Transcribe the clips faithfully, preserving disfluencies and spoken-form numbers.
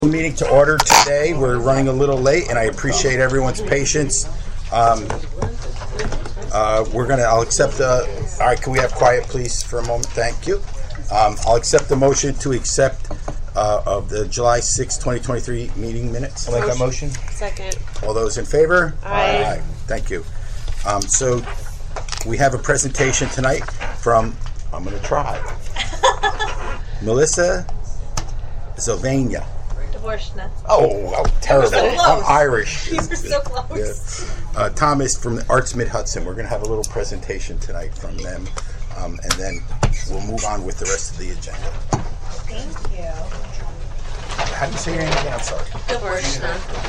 Meeting to order today. We're running a little late, and I appreciate everyone's patience. Um, uh, we're gonna. I'll accept the. All right, can we have quiet, please, for a moment? Thank you. Um, I'll accept the motion to accept uh, of the July sixth, twenty twenty-three meeting minutes. I'll make that motion. Second. All those in favor? Aye. Aye. Thank you. Um, so we have a presentation tonight from. I'm gonna try. Melissa Zovania. Dvorsna. Oh, oh, terrible. So I'm Irish. You were so close. Yeah. Uh, Thomas from the Arts Mid-Hudson. We're going to have a little presentation tonight from them, um, and then we'll move on with the rest of the agenda. Thank you. How do you say your name again? I'm sorry. Dvorsna.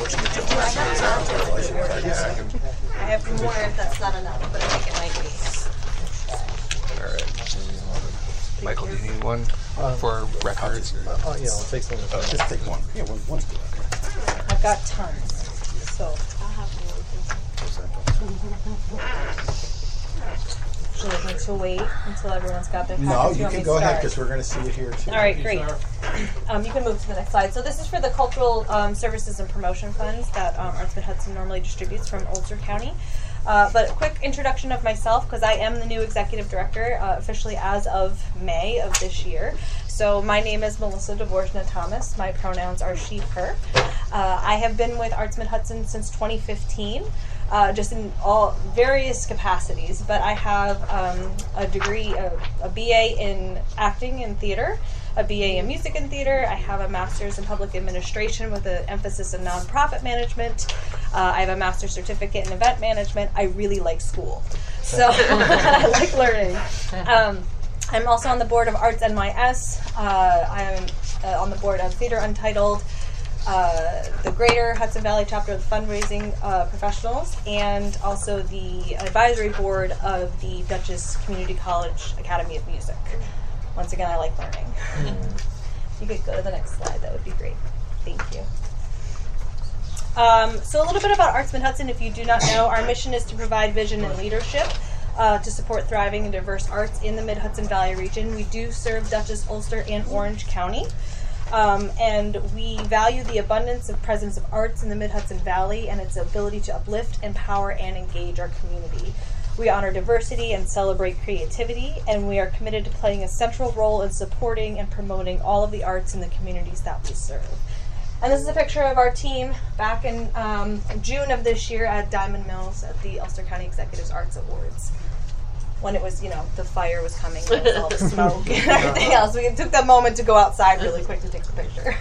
I have more if that's not enough, but I think it might be. All right. Michael, do you need one uh, for records? Or? Oh, yeah, I'll take some. Uh, just take one. Yeah, one, one's good. Okay. I've got tons. So I'll have one. Should I need to wait until everyone's got their packets? No, you want me can to go ahead start? because we're going to see it here too. All right, great. Um, you can move to the next slide. So this is for the Cultural um, Services and Promotion Funds that um, Arts Mid-Hudson normally distributes from Ulster County. Uh, but a quick introduction of myself, because I am the new executive director, uh, officially as of May of this year. So my name is Melissa Dvorsna Thomas. My pronouns are she, her. Uh, I have been with Arts Mid-Hudson since twenty fifteen. Uh, just in all various capacities, but I have um, a degree, a, a B A in acting and theater, a B A in music and theater. I have a master's in public administration with an emphasis in nonprofit management. Uh, I have a master's certificate in event management. I really like school, so I like learning. Um, I'm also on the board of Arts N Y S. Uh, I'm uh, on the board of Theater Untitled, Uh, the Greater Hudson Valley Chapter of the Fundraising uh, Professionals, and also the advisory board of the Dutchess Community College Academy of Music. Once again, I like learning. If you could go to the next slide, that would be great. Thank you. Um, so a little bit about Arts Mid-Hudson. If you do not know, our mission is to provide vision and leadership uh, to support thriving and diverse arts in the Mid-Hudson Valley region. We do serve Dutchess, Ulster, and Orange County. Um, and we value the abundance of presence of arts in the Mid-Hudson Valley and its ability to uplift, empower, and engage our community. We honor diversity and celebrate creativity, and we are committed to playing a central role in supporting and promoting all of the arts in the communities that we serve. And this is a picture of our team back in um, June of this year at Diamond Mills at the Ulster County Executives Arts Awards. When it was, you know, the fire was coming with all the smoke and everything else. We took that moment to go outside really quick to take the picture.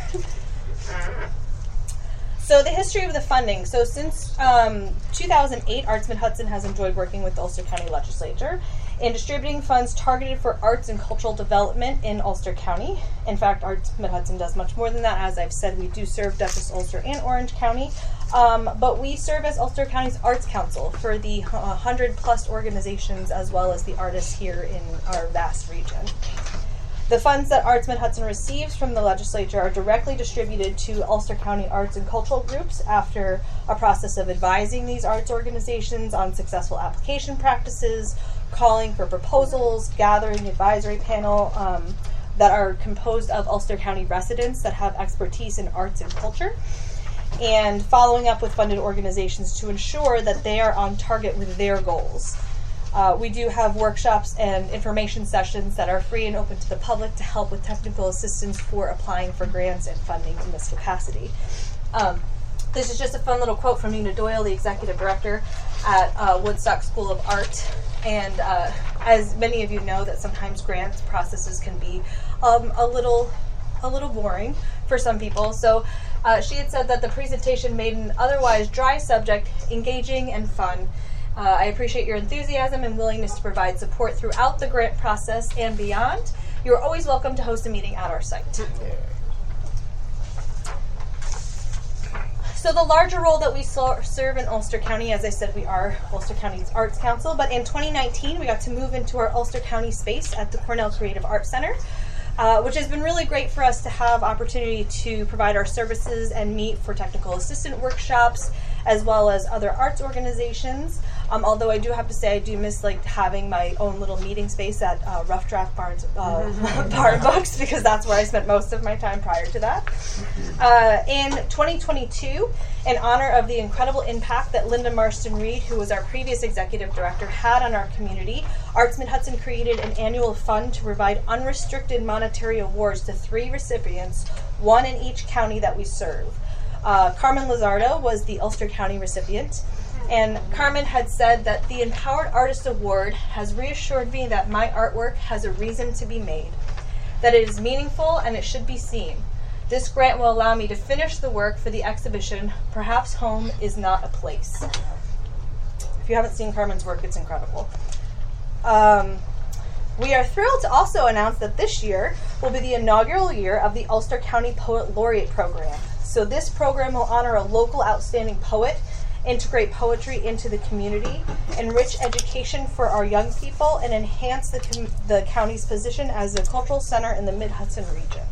So the history of the funding. So since um, two thousand eight, Arts Mid-Hudson has enjoyed working with the Ulster County Legislature in distributing funds targeted for arts and cultural development in Ulster County. In fact, Arts Mid-Hudson does much more than that. As I've said, we do serve Dutchess, Ulster, and Orange County. Um, but we serve as Ulster County's Arts Council for the uh, hundred plus organizations as well as the artists here in our vast region. The funds that Arts Mid-Hudson receives from the legislature are directly distributed to Ulster County arts and cultural groups after a process of advising these arts organizations on successful application practices, calling for proposals, gathering advisory panel um, that are composed of Ulster County residents that have expertise in arts and culture, and following up with funded organizations to ensure that they are on target with their goals. Uh, we do have workshops and information sessions that are free and open to the public to help with technical assistance for applying for grants and funding in this capacity. Um, this is just a fun little quote from Nina Doyle, the executive director at uh, Woodstock School of Art. And uh, as many of you know, that sometimes grant processes can be um, a little a little boring for some people. So uh, she had said that the presentation made an otherwise dry subject engaging and fun. Uh, I appreciate your enthusiasm and willingness to provide support throughout the grant process and beyond. You're always welcome to host a meeting at our site. So the larger role that we so- serve in Ulster County, as I said, we are Ulster County's Arts Council, but in twenty nineteen we got to move into our Ulster County space at the Cornell Creative Arts Center, uh, which has been really great for us to have opportunity to provide our services and meet for technical assistant workshops, as well as other arts organizations. Um, although I do have to say I do miss like having my own little meeting space at uh, Rough Draft Barnes uh, Barn Books, because that's where I spent most of my time prior to that. Uh, in twenty twenty-two, in honor of the incredible impact that Linda Marston Reed, who was our previous executive director, had on our community, Arts Mid-Hudson created an annual fund to provide unrestricted monetary awards to three recipients, one in each county that we serve. Uh, Carmen Lizardo was the Ulster County recipient, and Carmen had said that the Empowered Artist Award has reassured me that my artwork has a reason to be made, that it is meaningful and it should be seen. This grant will allow me to finish the work for the exhibition, Perhaps Home is Not a Place. If you haven't seen Carmen's work, it's incredible. Um, we are thrilled to also announce that this year will be the inaugural year of the Ulster County Poet Laureate Program. So this program will honor a local outstanding poet, integrate poetry into the community, enrich education for our young people, and enhance the, com- the county's position as a cultural center in the Mid-Hudson region.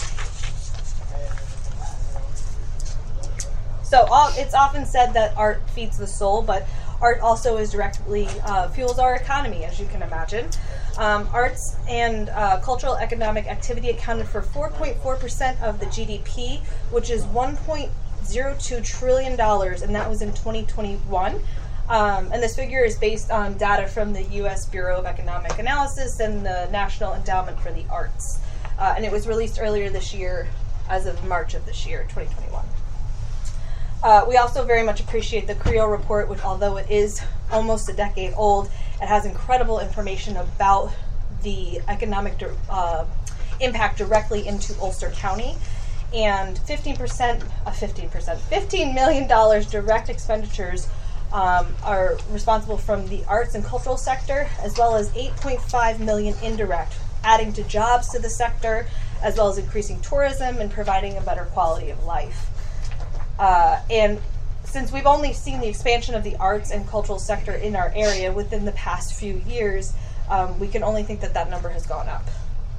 So all, it's often said that art feeds the soul, but art also is directly uh, fuels our economy, as you can imagine. Um, arts and uh, cultural economic activity accounted for four point four percent of the G D P, which is one point zero two trillion dollars, and that was in twenty twenty-one. Um, and this figure is based on data from the U S Bureau of Economic Analysis and the National Endowment for the Arts. Uh, and it was released earlier this year, as of March of this year, twenty twenty-one. Uh, we also very much appreciate the Creel report, which, although it is almost a decade old, it has incredible information about the economic di- uh, impact directly into Ulster County. And fifteen percent, uh, fifteen percent, fifteen million dollars direct expenditures um, are responsible from the arts and cultural sector, as well as eight point five million dollars indirect, adding to jobs to the sector, as well as increasing tourism and providing a better quality of life. Uh, and since we've only seen the expansion of the arts and cultural sector in our area within the past few years, um, we can only think that that number has gone up.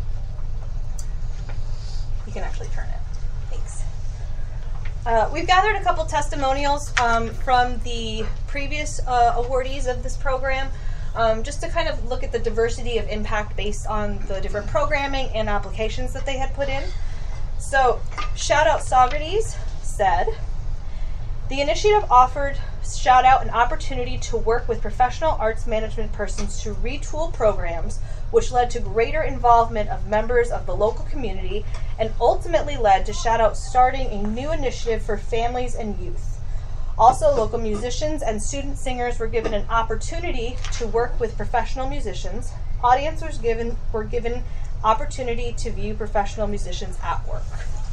You can actually turn it. Thanks. Uh, we've gathered a couple testimonials um, from the previous uh, awardees of this program, um, just to kind of look at the diversity of impact based on the different programming and applications that they had put in. So, shout out Socrates said, the initiative offered shout out an opportunity to work with professional arts management persons to retool programs, which led to greater involvement of members of the local community and ultimately led to shout out starting a new initiative for families and youth. Also, local musicians and student singers were given an opportunity to work with professional musicians. Audience was given were given opportunity to view professional musicians at work.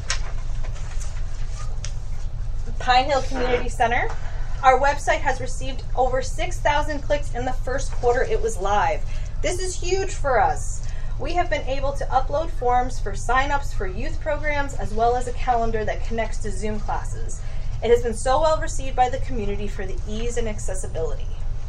Pine Hill Community Center. Our website has received over six thousand clicks in the first quarter it was live. This is huge for us. We have been able to upload forms for sign-ups for youth programs, as well as a calendar that connects to Zoom classes. It has been so well received by the community for the ease and accessibility.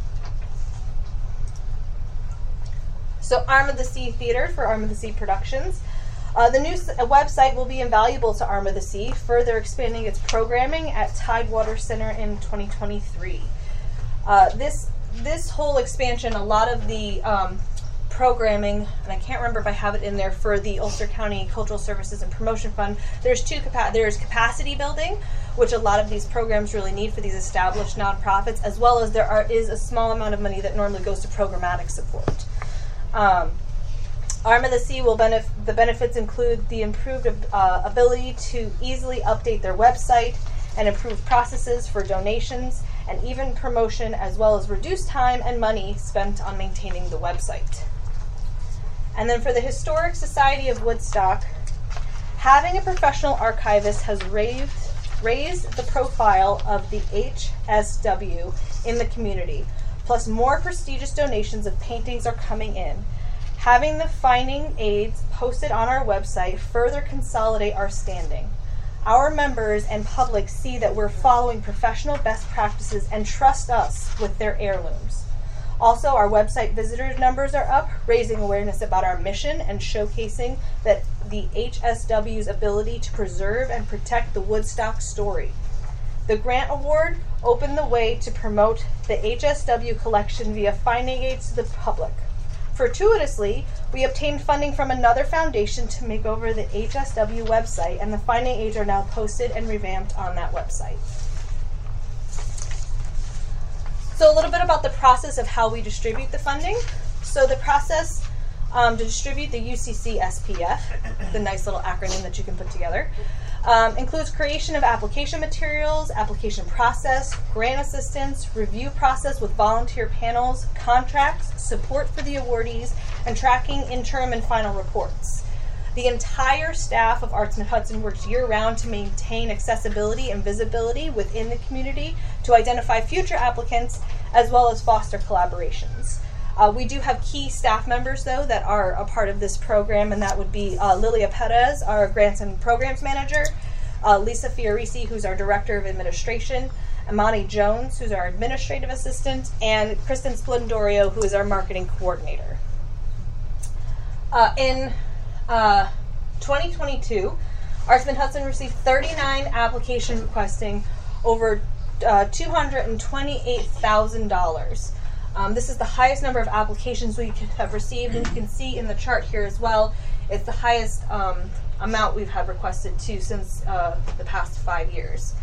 So Arm of the Sea Theater for Arm of the Sea Productions. Uh, the new s- website will be invaluable to Arm of the Sea, further expanding its programming at Tidewater Center in twenty twenty-three. Uh, this this whole expansion, a lot of the um, programming, and I can't remember if I have it in there for the Ulster County Cultural Services and Promotion Fund. There's two capa- there's capacity building, which a lot of these programs really need for these established nonprofits, as well as there are is a small amount of money that normally goes to programmatic support. Um, Arm of the Sea will benef- the benefits include the improved uh, ability to easily update their website and improve processes for donations and even promotion, as well as reduced time and money spent on maintaining the website. And then for the Historic Society of Woodstock, having a professional archivist has raised, raised the profile of the H S W in the community, plus more prestigious donations of paintings are coming in. Having the finding aids posted on our website further consolidate our standing. Our members and public see that we're following professional best practices and trust us with their heirlooms. Also, our website visitor numbers are up, raising awareness about our mission and showcasing that the H S W's ability to preserve and protect the Woodstock story. The grant award opened the way to promote the H S W collection via finding aids to the public. Fortuitously, we obtained funding from another foundation to make over the H S W website, and the finding aids are now posted and revamped on that website. So a little bit about the process of how we distribute the funding. So the process um, to distribute the U C C S P F, the nice little acronym that you can put together, um, includes creation of application materials, application process, grant assistance, review process with volunteer panels, contracts, support for the awardees, and tracking interim and final reports. The entire staff of Arts Mid-Hudson works year-round to maintain accessibility and visibility within the community, to identify future applicants, as well as foster collaborations. Uh, we do have key staff members, though, that are a part of this program, and that would be uh, Lilia Perez, our Grants and Programs Manager, uh, Lisa Fiorisi, who's our Director of Administration, Amani Jones, who's our Administrative Assistant, and Kristen Splendorio, who is our Marketing Coordinator. Uh, in uh, twenty twenty-two, Arts Mid-Hudson received thirty-nine applications requesting over uh, two hundred twenty-eight thousand dollars. Um, this is the highest number of applications we have received, and you can see in the chart here as well, it's the highest um, amount we've had requested too since uh, the past five years.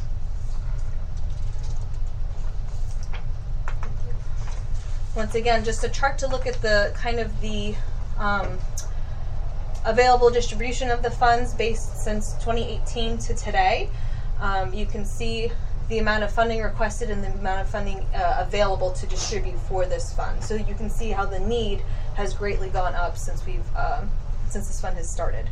Once again, just a chart to look at the kind of the um, available distribution of the funds based since twenty eighteen to today. Um, you can see the amount of funding requested and the amount of funding uh, available to distribute for this fund. So you can see how the need has greatly gone up since we've um, since this fund has started.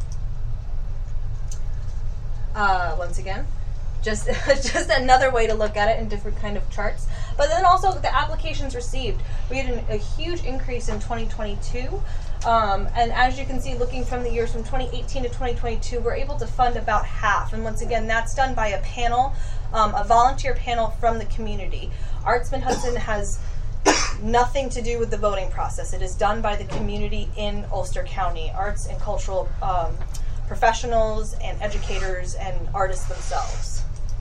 Uh, once again, just just another way to look at it in different kind of charts. But then also the applications received. We had an, a huge increase in twenty twenty-two. Um, and as you can see, looking from the years from twenty eighteen to twenty twenty-two, we're able to fund about half. And once again, that's done by a panel, um, a volunteer panel from the community. Arts Mid-Hudson has nothing to do with the voting process. It is done by the community in Ulster County, arts and cultural um, professionals and educators and artists themselves.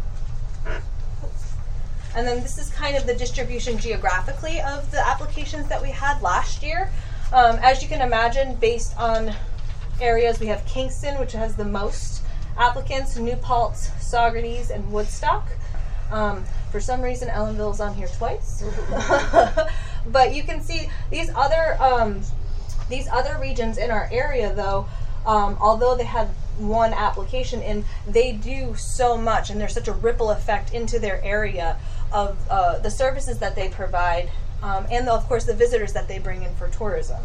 And then this is kind of the distribution geographically of the applications that we had last year. Um, as you can imagine, based on areas, we have Kingston, which has the most applicants, New Paltz, Saugerties, and Woodstock. Um, for some reason, Ellenville is on here twice. But you can see these other um, these other regions in our area, though, um, although they had one application in, they do so much, and there's such a ripple effect into their area of uh, the services that they provide. Um, and, the, of course, the visitors that they bring in for tourism.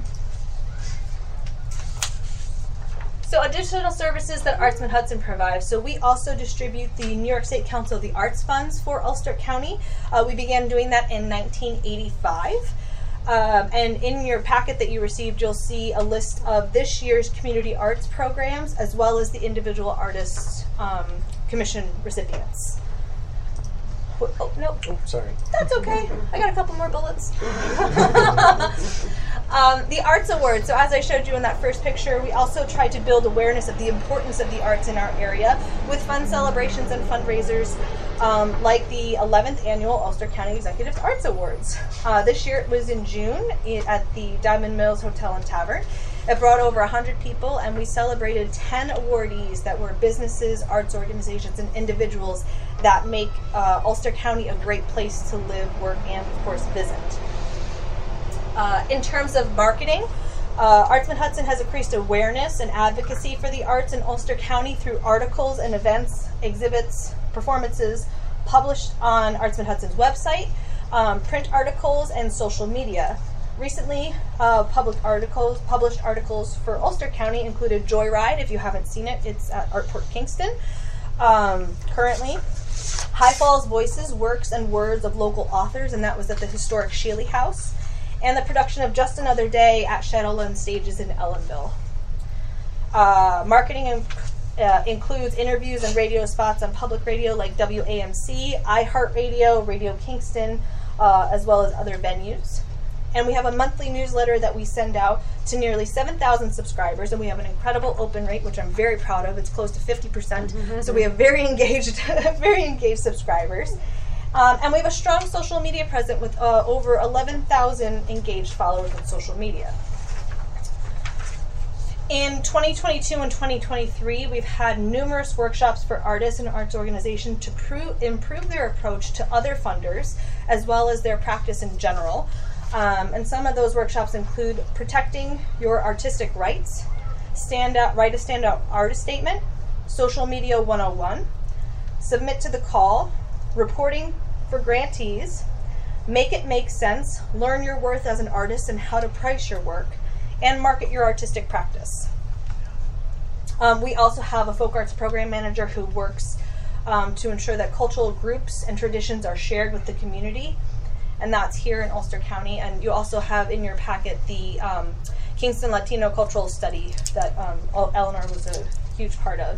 So additional services that Arts Mid-Hudson provides. So we also distribute the New York State Council of the Arts funds for Ulster County. Uh, we began doing that in nineteen eighty-five. Um, and in your packet that you received, you'll see a list of this year's community arts programs, as well as the individual artists um, commission recipients. Oh, no. Oh, sorry. That's okay. I got a couple more bullets. um, the Arts Award. So as I showed you in that first picture, we also tried to build awareness of the importance of the arts in our area with fun celebrations and fundraisers um, like the eleventh Annual Ulster County Executive Arts Awards. Uh, this year it was in June at the Diamond Mills Hotel and Tavern. It brought over one hundred people, and we celebrated ten awardees that were businesses, arts organizations, and individuals that make uh, Ulster County a great place to live, work, and, of course, visit. Uh, in terms of marketing, uh, Arts Mid-Hudson has increased awareness and advocacy for the arts in Ulster County through articles and events, exhibits, performances published on Arts Mid-Hudson's website, um, print articles, and social media. Recently, uh, public articles, published articles for Ulster County included Joyride. If you haven't seen it, it's at Artport Kingston. Um, currently, High Falls Voices, Works and Words of Local Authors, and that was at the historic Shealy House. And the production of Just Another Day at Shadowland Stages in Ellenville. Uh, marketing in, uh, includes interviews and radio spots on public radio like W A M C, iHeartRadio, Radio Kingston, uh, as well as other venues. and we have a monthly newsletter that we send out to nearly seven thousand subscribers, and we have an incredible open rate, which I'm very proud of. It's close to fifty percent, mm-hmm. so we have very engaged, very engaged subscribers. Um, and we have a strong social media presence with uh, over eleven thousand engaged followers on social media. In twenty twenty-two and twenty twenty-three, we've had numerous workshops for artists and arts organizations to prove, improve their approach to other funders, as well as their practice in general. Um, and some of those workshops include protecting your artistic rights, stand out, write a standout artist statement, social media one oh one, submit to the call, reporting for grantees, make it make sense, learn your worth as an artist and how to price your work, and market your artistic practice. Um, we also have a folk arts program manager who works um, to ensure that cultural groups and traditions are shared with the community, and that's here in Ulster County. And you also have in your packet the um, Kingston Latino Cultural Study that um, Eleanor was a huge part of.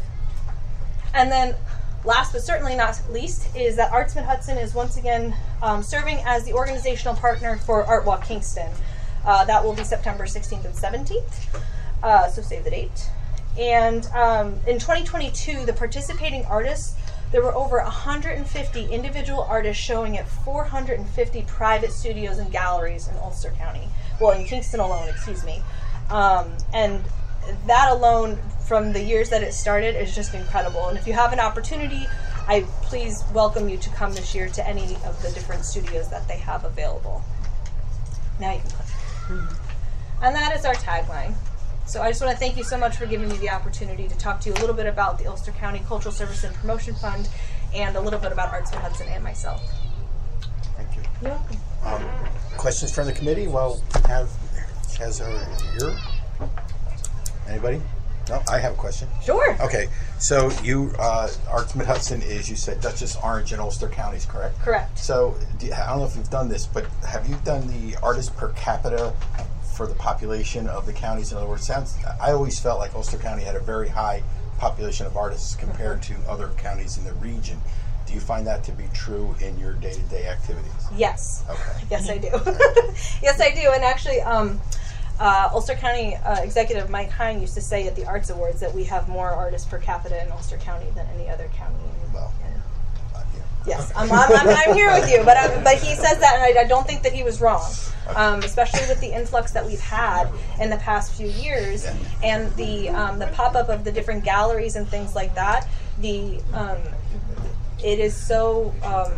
And then last but certainly not least is that Artsman Hudson is once again um, serving as the organizational partner for Art Walk Kingston. Uh, that will be September sixteenth and seventeenth, uh, so save the date. And um, in twenty twenty-two, the participating artists, there were over one hundred fifty individual artists showing at four hundred fifty private studios and galleries in Ulster County. Well, in Kingston alone, excuse me. Um, and that alone, from the years that it started, is just incredible. And if you have an opportunity, I please welcome you to come this year to any of the different studios that they have available. Now you can click. And that is our tagline. So I just want to thank you so much for giving me the opportunity to talk to you a little bit about the Ulster County Cultural Service and Promotion Fund and a little bit about Artsman Hudson and myself. Thank you. You're welcome. Um, questions from the committee? Well, have has a ear. Anybody? No, I have a question. Sure. Okay, so you, uh, Artsman Hudson is, you said Dutchess, Orange, and Ulster counties, correct? Correct. So do you, I don't know if you've done this, but have you done the artist per capita for the population of the counties? In other words, sounds I always felt like Ulster County had a very high population of artists compared to other counties in the region. Do you find that to be true in your day-to-day activities? Yes. Okay. Yes, I do. Yes, I do. And actually, um, uh, Ulster County uh, Executive Mike Hine used to say at the Arts Awards that we have more artists per capita in Ulster County than any other county. Well, uh, yeah. Yes, I'm, I'm, I'm, I'm here with you, but I'm, but he says that, and I, I don't think that he was wrong. Um, especially with the influx that we've had in the past few years, Yeah. and the um, the pop up of the different galleries and things like that. The um, it is so um,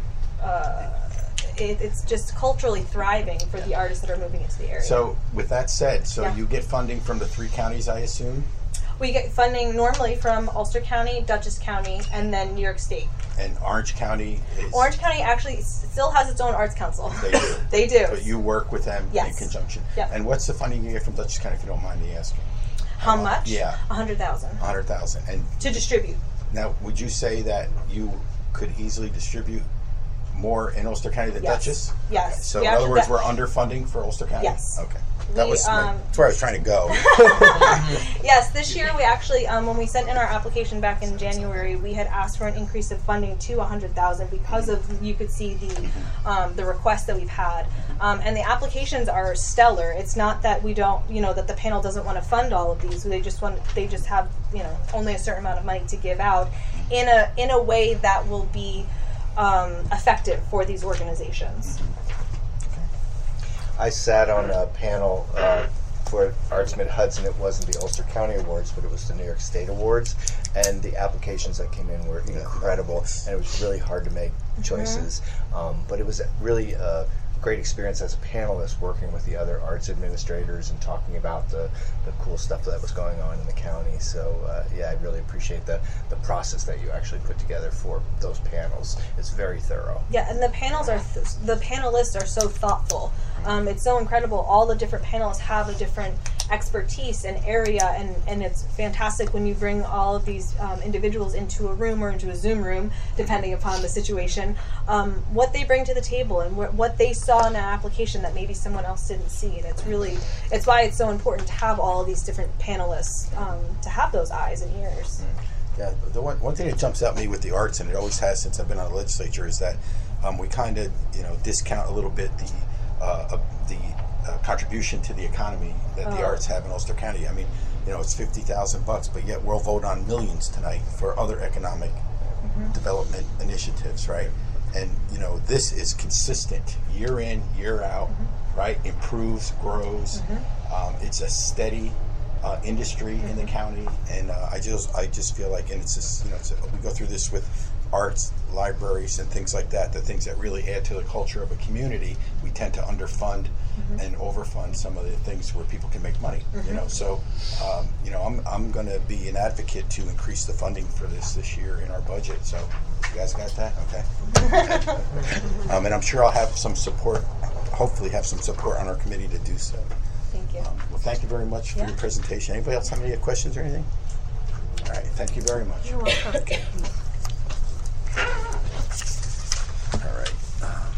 uh, it, it's just culturally thriving for the artists that are moving into the area. So, with that said, so Yeah. you get funding from the three counties, I assume? We get funding normally from Ulster County, Dutchess County, and then New York State. And Orange County is... Orange County actually s- still has its own arts council. They do. They do. But you work with them Yes. in conjunction. Yep. And what's the funding you get from Dutchess County, if you don't mind me asking? How mu- much? Yeah. A hundred thousand one hundred thousand dollars. And to distribute. now, would you say that you could easily distribute more in Ulster County than Yes. Dutchess? Yes. Okay. So, We in other actually- words, that- we're underfunding for Ulster County? Yes. Okay. That We, was my, um, that's where I was trying to go. Yes, this year we actually, um, when we sent in our application back in January, we had asked for an increase of funding to one hundred thousand dollars because of, you could see the um, the requests that we've had. Um, and the applications are stellar. It's not that we don't, you know, that the panel doesn't want to fund all of these. They just want, they just have, you know, only a certain amount of money to give out in a in a way that will be um, effective for these organizations. I sat on a panel uh, for Artsman Hudson. It wasn't the Ulster County Awards, but it was the New York State Awards, and the applications that came in were incredible, and it was really hard to make choices. Mm-hmm. Um, but it was really a great experience as a panelist working with the other arts administrators and talking about the, the cool stuff that was going on in the county. So uh, yeah, I really appreciate the, the process that you actually put together for those panels. It's very thorough. Yeah, and the panels are th- the panelists are so thoughtful. Um, it's so incredible. All the different panelists have a different expertise and area, and, and it's fantastic when you bring all of these um, individuals into a room or into a Zoom room, depending upon the situation, um, what they bring to the table and wh- what they saw in an application that maybe someone else didn't see. And it's really, it's why it's so important to have all of these different panelists, um, to have those eyes and ears. Yeah, the one, one thing that jumps out at me with the arts, and it always has since I've been on the legislature, is that um, we kind of, you know, discount a little bit the uh, uh, the uh, contribution to the economy that the Oh. arts have in Ulster County. I mean, you know, it's fifty thousand bucks, but yet we'll vote on millions tonight for other economic development initiatives, right? And you know, this is consistent year in, year out, right? Improves, grows. Um, it's a steady uh, industry in the county, and uh, I just, I just feel like, and it's just, you know, it's a, we go through this with arts, libraries, and things like that. The things that really add to the culture of a community, we tend to underfund and overfund some of the things where people can make money. You know, so um, you know, I'm I'm going to be an advocate to increase the funding for this this year in our budget. So you guys got that? Okay. um, and I'm sure I'll have some support. Hopefully, have some support on our committee to do so. Thank you. Um, well, thank you very much for Yeah. your presentation. Anybody else have any questions or anything? All right. Thank you very much. You're welcome. All right. Um,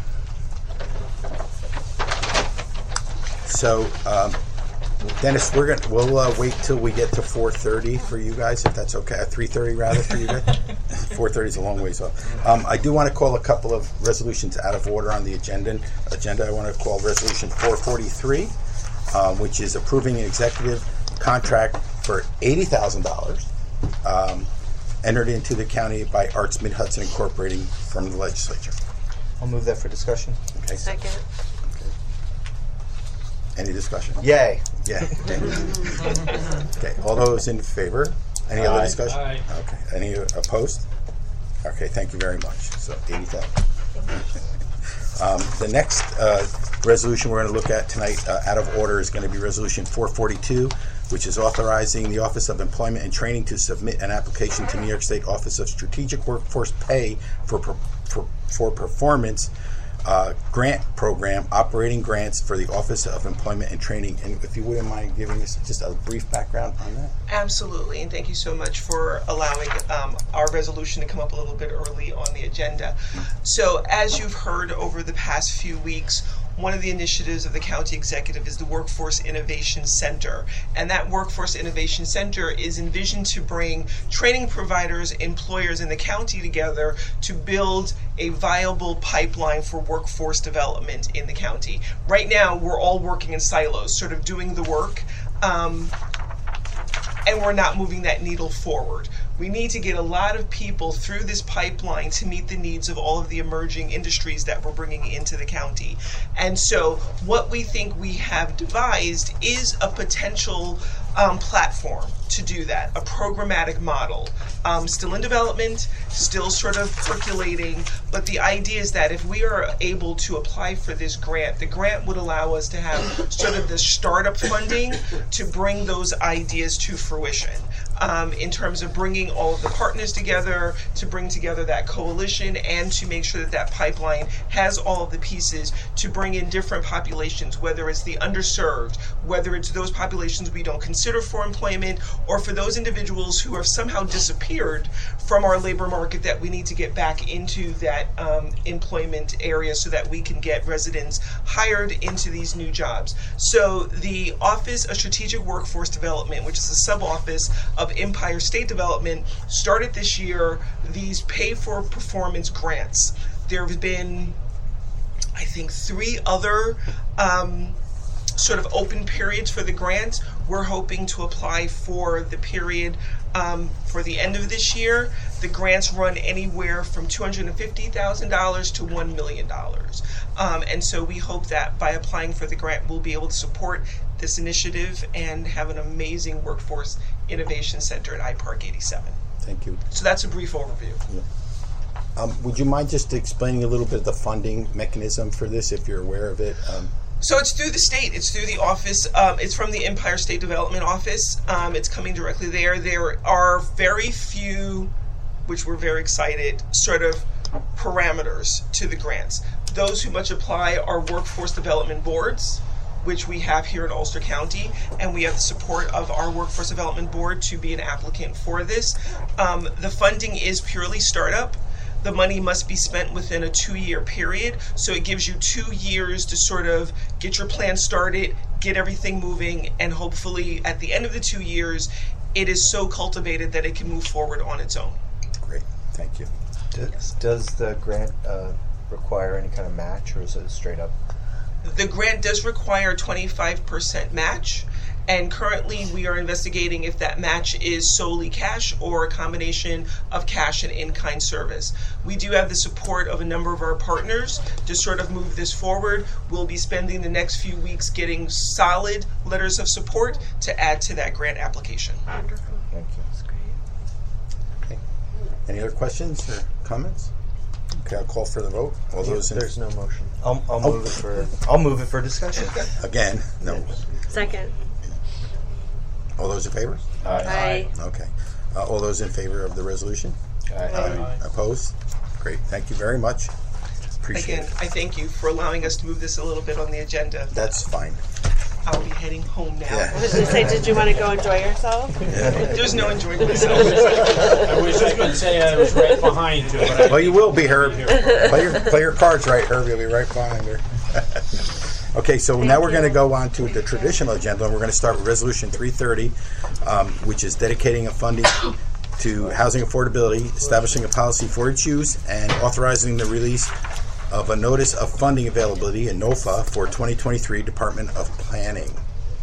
so, um, Dennis, we're gonna we'll uh, wait till we get to four thirty for you guys, if that's okay. Three thirty rather for you guys. Four thirty is a long ways off. Um, I do want to call a couple of resolutions out of order on the agenda. Agenda. I want to call Resolution four forty-three, um, which is approving an executive contract for eighty thousand dollars. Um, entered into the county by Arts Mid-Hudson Incorporating from the legislature. I'll move that for discussion. Okay. Second. Any discussion? Yay. Yeah. Okay. All those in favor? Any other Aye. discussion? Aye. Okay. Any opposed? Okay. Thank you very much. So eighty thousand. Um, the next uh, resolution we're going to look at tonight, uh, out of order, is going to be Resolution four forty-two, which is authorizing the Office of Employment and Training to submit an application to New York State Office of Strategic Workforce Pay for per, for, for performance uh, grant program, operating grants for the Office of Employment and Training. And if you wouldn't mind giving us just a brief background on that. Absolutely, and thank you so much for allowing um, our resolution to come up a little bit early on the agenda. So, as you've heard over the past few weeks, one of the initiatives of the county executive is the Workforce Innovation Center. And that Workforce Innovation Center is envisioned to bring training providers, employers in the county together to build a viable pipeline for workforce development in the county. Right now, we're all working in silos, sort of doing the work, um, and we're not moving that needle forward. We need to get a lot of people through this pipeline to meet the needs of all of the emerging industries that we're bringing into the county. And so what we think we have devised is a potential um, platform to do that, a programmatic model. Um, still in development, still sort of percolating, but the idea is that if we are able to apply for this grant, the grant would allow us to have sort of the startup funding to bring those ideas to fruition. Um, in terms of bringing all of the partners together, to bring together that coalition, and to make sure that that pipeline has all of the pieces to bring in different populations, whether it's the underserved, whether it's those populations we don't consider for employment, or for those individuals who have somehow disappeared from our labor market that we need to get back into that um, employment area so that we can get residents hired into these new jobs. So the Office of Strategic Workforce Development, which is a sub-office of Empire State Development, started this year these pay-for-performance grants. There have been, I think, three other um, sort of open periods for the grants. We're hoping to apply for the period um, for the end of this year. The grants run anywhere from two hundred fifty thousand dollars to one million dollars. Um, and so we hope that by applying for the grant, we'll be able to support this initiative and have an amazing workforce innovation center at I Park eighty-seven. Thank you. So that's a brief overview. Um, would you mind just explaining a little bit of the funding mechanism for this, if you're aware of it? Um, So it's through the state. It's through the office. Um, it's from the Empire State Development Office. Um, it's coming directly there. There are very few, which we're very excited, sort of parameters to the grants. Those who much apply are workforce development boards, which we have here in Ulster County, and we have the support of our Workforce Development Board to be an applicant for this. Um, the funding is purely startup. The money must be spent within a two-year period, so it gives you two years to sort of get your plan started, get everything moving, and hopefully at the end of the two years, it is so cultivated that it can move forward on its own. Great, thank you. Does, does the grant uh, require any kind of match, or is it straight up? The grant does require a twenty-five percent match, and currently we are investigating if that match is solely cash or a combination of cash and in-kind service. We do have the support of a number of our partners to sort of move this forward. We'll be spending the next few weeks getting solid letters of support to add to that grant application. Wonderful. Thank you. That's great. Okay. Any other questions or comments? Okay, I'll call for the vote. All those in, There's no motion. I'll, I'll Oh. move it for. I'll move it for discussion. again, no. Second. All those in favor? Aye. Okay. Uh, all those in favor of the resolution? Aye. Opposed? Great. Thank you very much. Appreciate Again, it. I thank you for allowing us to move this a little bit on the agenda. That's fine. I'll be heading home now. Yeah. I was going to say, did you want to go enjoy yourself? There's no enjoying myself. I wish I could say I was right behind you, but I Well, you will be, Herb. Play your, play your cards right, Herb. You'll be right behind her. Okay, so now we're going to go on to the traditional agenda, and we're going to start with Resolution three thirty, um, which is dedicating a funding to housing affordability, establishing a policy for its use, and authorizing the release of a notice of funding availability, a NOFA, for twenty twenty-three Department of Planning.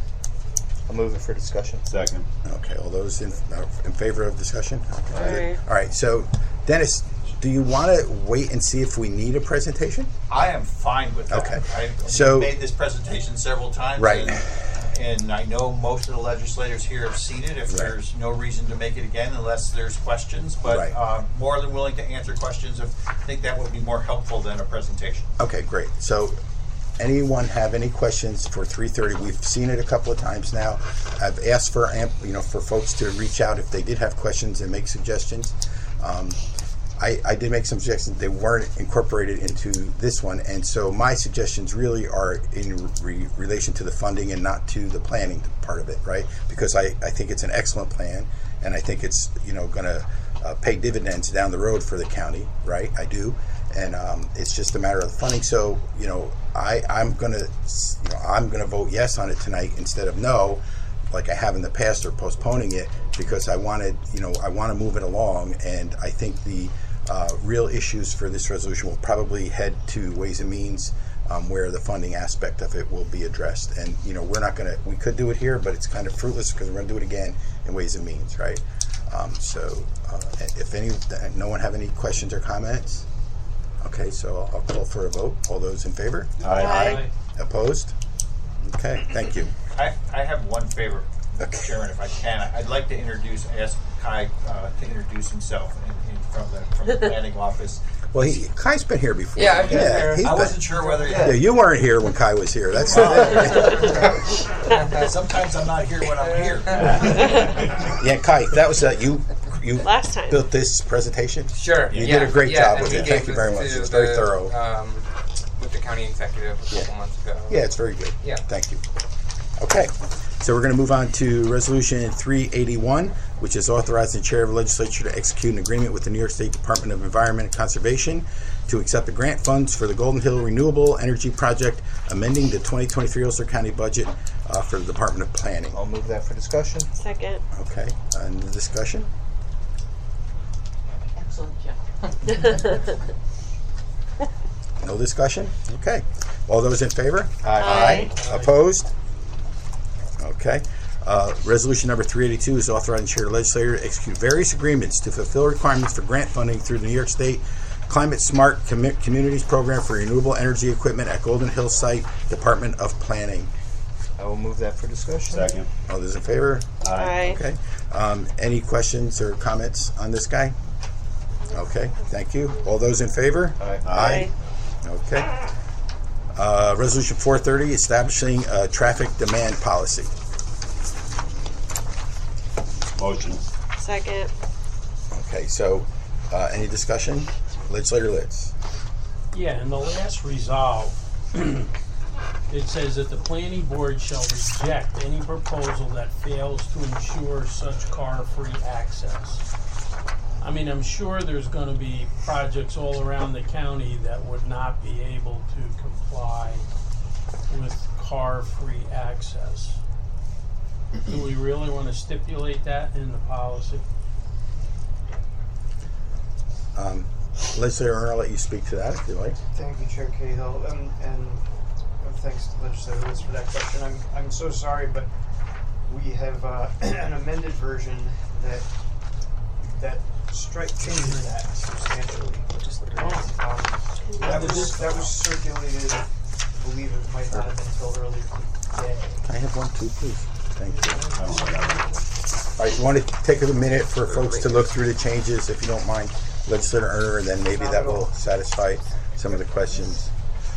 I'll move it for discussion. Second. Okay, all those in, uh, in favor of discussion? Okay. Aye. All right, so Dennis, do you want to wait and see if we need a presentation? I am fine with that. Okay. I, I mean, So- we've made this presentation several times. Right. And, and I know most of the legislators here have seen it. If Right. there's no reason to make it again unless there's questions. But Right. uh, more than willing to answer questions if I think that would be more helpful than a presentation. Okay, great. So, anyone have any questions for three thirty? We've seen it a couple of times now. I've asked for amp, you know, for folks to reach out if they did have questions and make suggestions. Um, I, I did make some suggestions. They weren't incorporated into this one, and so my suggestions really are in re- relation to the funding and not to the planning part of it, right? Because I, I think it's an excellent plan, and I think it's, you know, going to uh, pay dividends down the road for the county, right? I do, and um, it's just a matter of the funding. So, you know, I I'm gonna you know I'm gonna vote yes on it tonight instead of no, like I have in the past, or postponing it, because I wanted, you know, I want to move it along, and I think the uh, real issues for this resolution will probably head to Ways and Means, um, where the funding aspect of it will be addressed. And, you know, we're not going to, we could do it here, but it's kind of fruitless because we're going to do it again in Ways and Means, right? Um, so uh, if any, no one have any questions or comments? Okay, so I'll call for a vote. All those in favor? Aye. Opposed? Okay, thank you. I, I have one favor, Okay. Chairman, if I can. I'd like to introduce, ask Kai uh, to introduce himself in, in, from the from the planning office. Well, he, Kai's been here before. Yeah, I've been here. he's I been- wasn't sure whether. Yeah, you weren't here when Kai was here. That's the thing. Sometimes I'm not here when I'm here. Yeah, Kai, that was uh, you. You Last time. built this presentation. Sure. You yeah, did a great yeah, job and with we it. gave Thank you this very much. to It's very the, thorough. Um, with the county executive a couple Yeah. months ago. Yeah, it's very good. Yeah. Thank you. Okay, so we're going to move on to Resolution three eighty-one, which is authorizing the Chair of the Legislature to execute an agreement with the New York State Department of Environment and Conservation to accept the grant funds for the Golden Hill Renewable Energy Project, amending the twenty twenty-three Ulster County budget uh, for the Department of Planning. I'll move that for discussion. Second. Okay, and the discussion? Excellent job. No discussion? Okay. All those in favor? Aye. Opposed? Okay. Uh, resolution number three eighty-two is authorizing the Chair of the Legislature to execute various agreements to fulfill requirements for grant funding through the New York State Climate Smart Commu- Communities Program for Renewable Energy Equipment at Golden Hill Site, Department of Planning. I will move that for discussion. Second. All those in favor? Aye. Okay. Um, any questions or comments on this guy? Okay. Thank you. All those in favor? Aye. Aye. Okay. Uh, resolution four thirty, establishing a traffic demand policy. Motion. Second. Okay, so uh, any discussion? Legislator Litz. Yeah, in the last resolve, it says that the planning board shall reject any proposal that fails to ensure such car-free access. I mean, I'm sure there's going to be projects all around the county that would not be able to comply with car-free access. Do we really want to stipulate that in the policy? Um, Legislator Earl, I'll let you speak to that if you like. Thank you, Chair Cahill. Um, and thanks, Legislator Woods, for that question. I'm, I'm so sorry, but we have uh, an amended version that that strike changes that substantially. Um, that was that was circulated. I believe it might not have been until earlier today. I have one too, please. Thank you. All right, you want to take a minute for folks to look through the changes, if you don't mind, Legislator Erner, and then maybe that will satisfy some of the questions.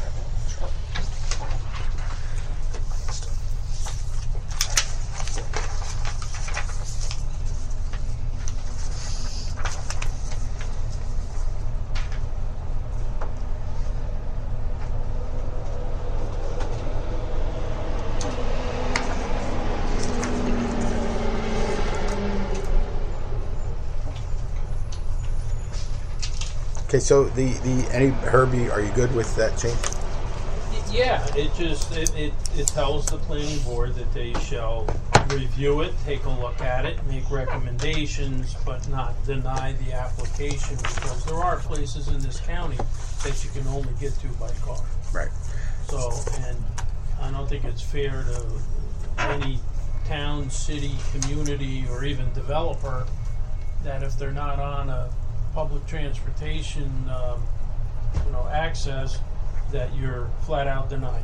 Okay, so the, the any Herbie, are you good with that change? Yeah, it just it, it, it tells the planning board that they shall review it, take a look at it, make recommendations, but not deny the application, because there are places in this county that you can only get to by car. Right. So, and I don't think it's fair to any town, city, community, or even developer that if they're not on a public transportation, um, you know, access, that you're flat out denied.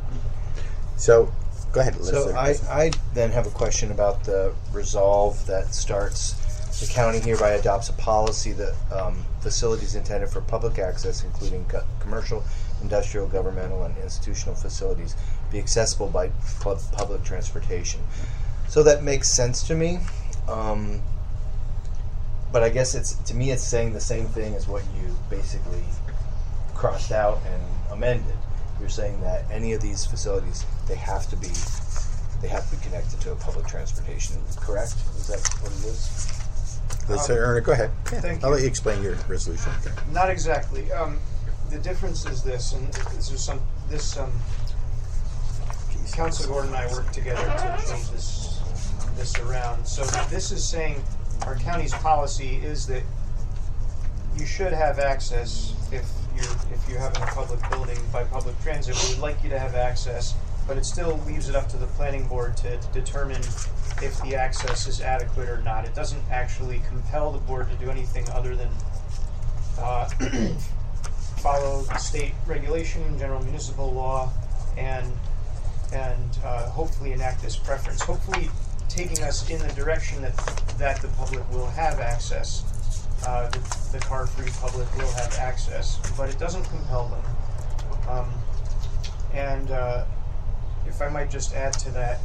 So, go ahead, So I, I then have a question about the resolve that starts, the county hereby adopts a policy that um, facilities intended for public access, including co- commercial, industrial, governmental, and institutional facilities, be accessible by pub- public transportation. So that makes sense to me. Um, But I guess it's, to me, it's saying the same thing as what you basically crossed out and amended. You're saying that any of these facilities, they have to be, they have to be connected to a public transportation. Correct? Is that what it is? Legislator Erner, go ahead. Yeah, Thank I'll you. let you explain your resolution. Okay. Not exactly. Um, the difference is this, and this is some this um, Council Gordon and I worked together to change this this around. So this is saying our county's policy is that you should have access if you're if you're having a public building by public transit. We would like you to have access, but it still leaves it up to the planning board to, to determine if the access is adequate or not. It doesn't actually compel the board to do anything other than uh, follow state regulation, general municipal law, and and uh, hopefully enact this preference. Hopefully, taking us in the direction that that the public will have access, uh, the, the car-free public will have access, but it doesn't compel them. Um, and uh, if I might just add to that,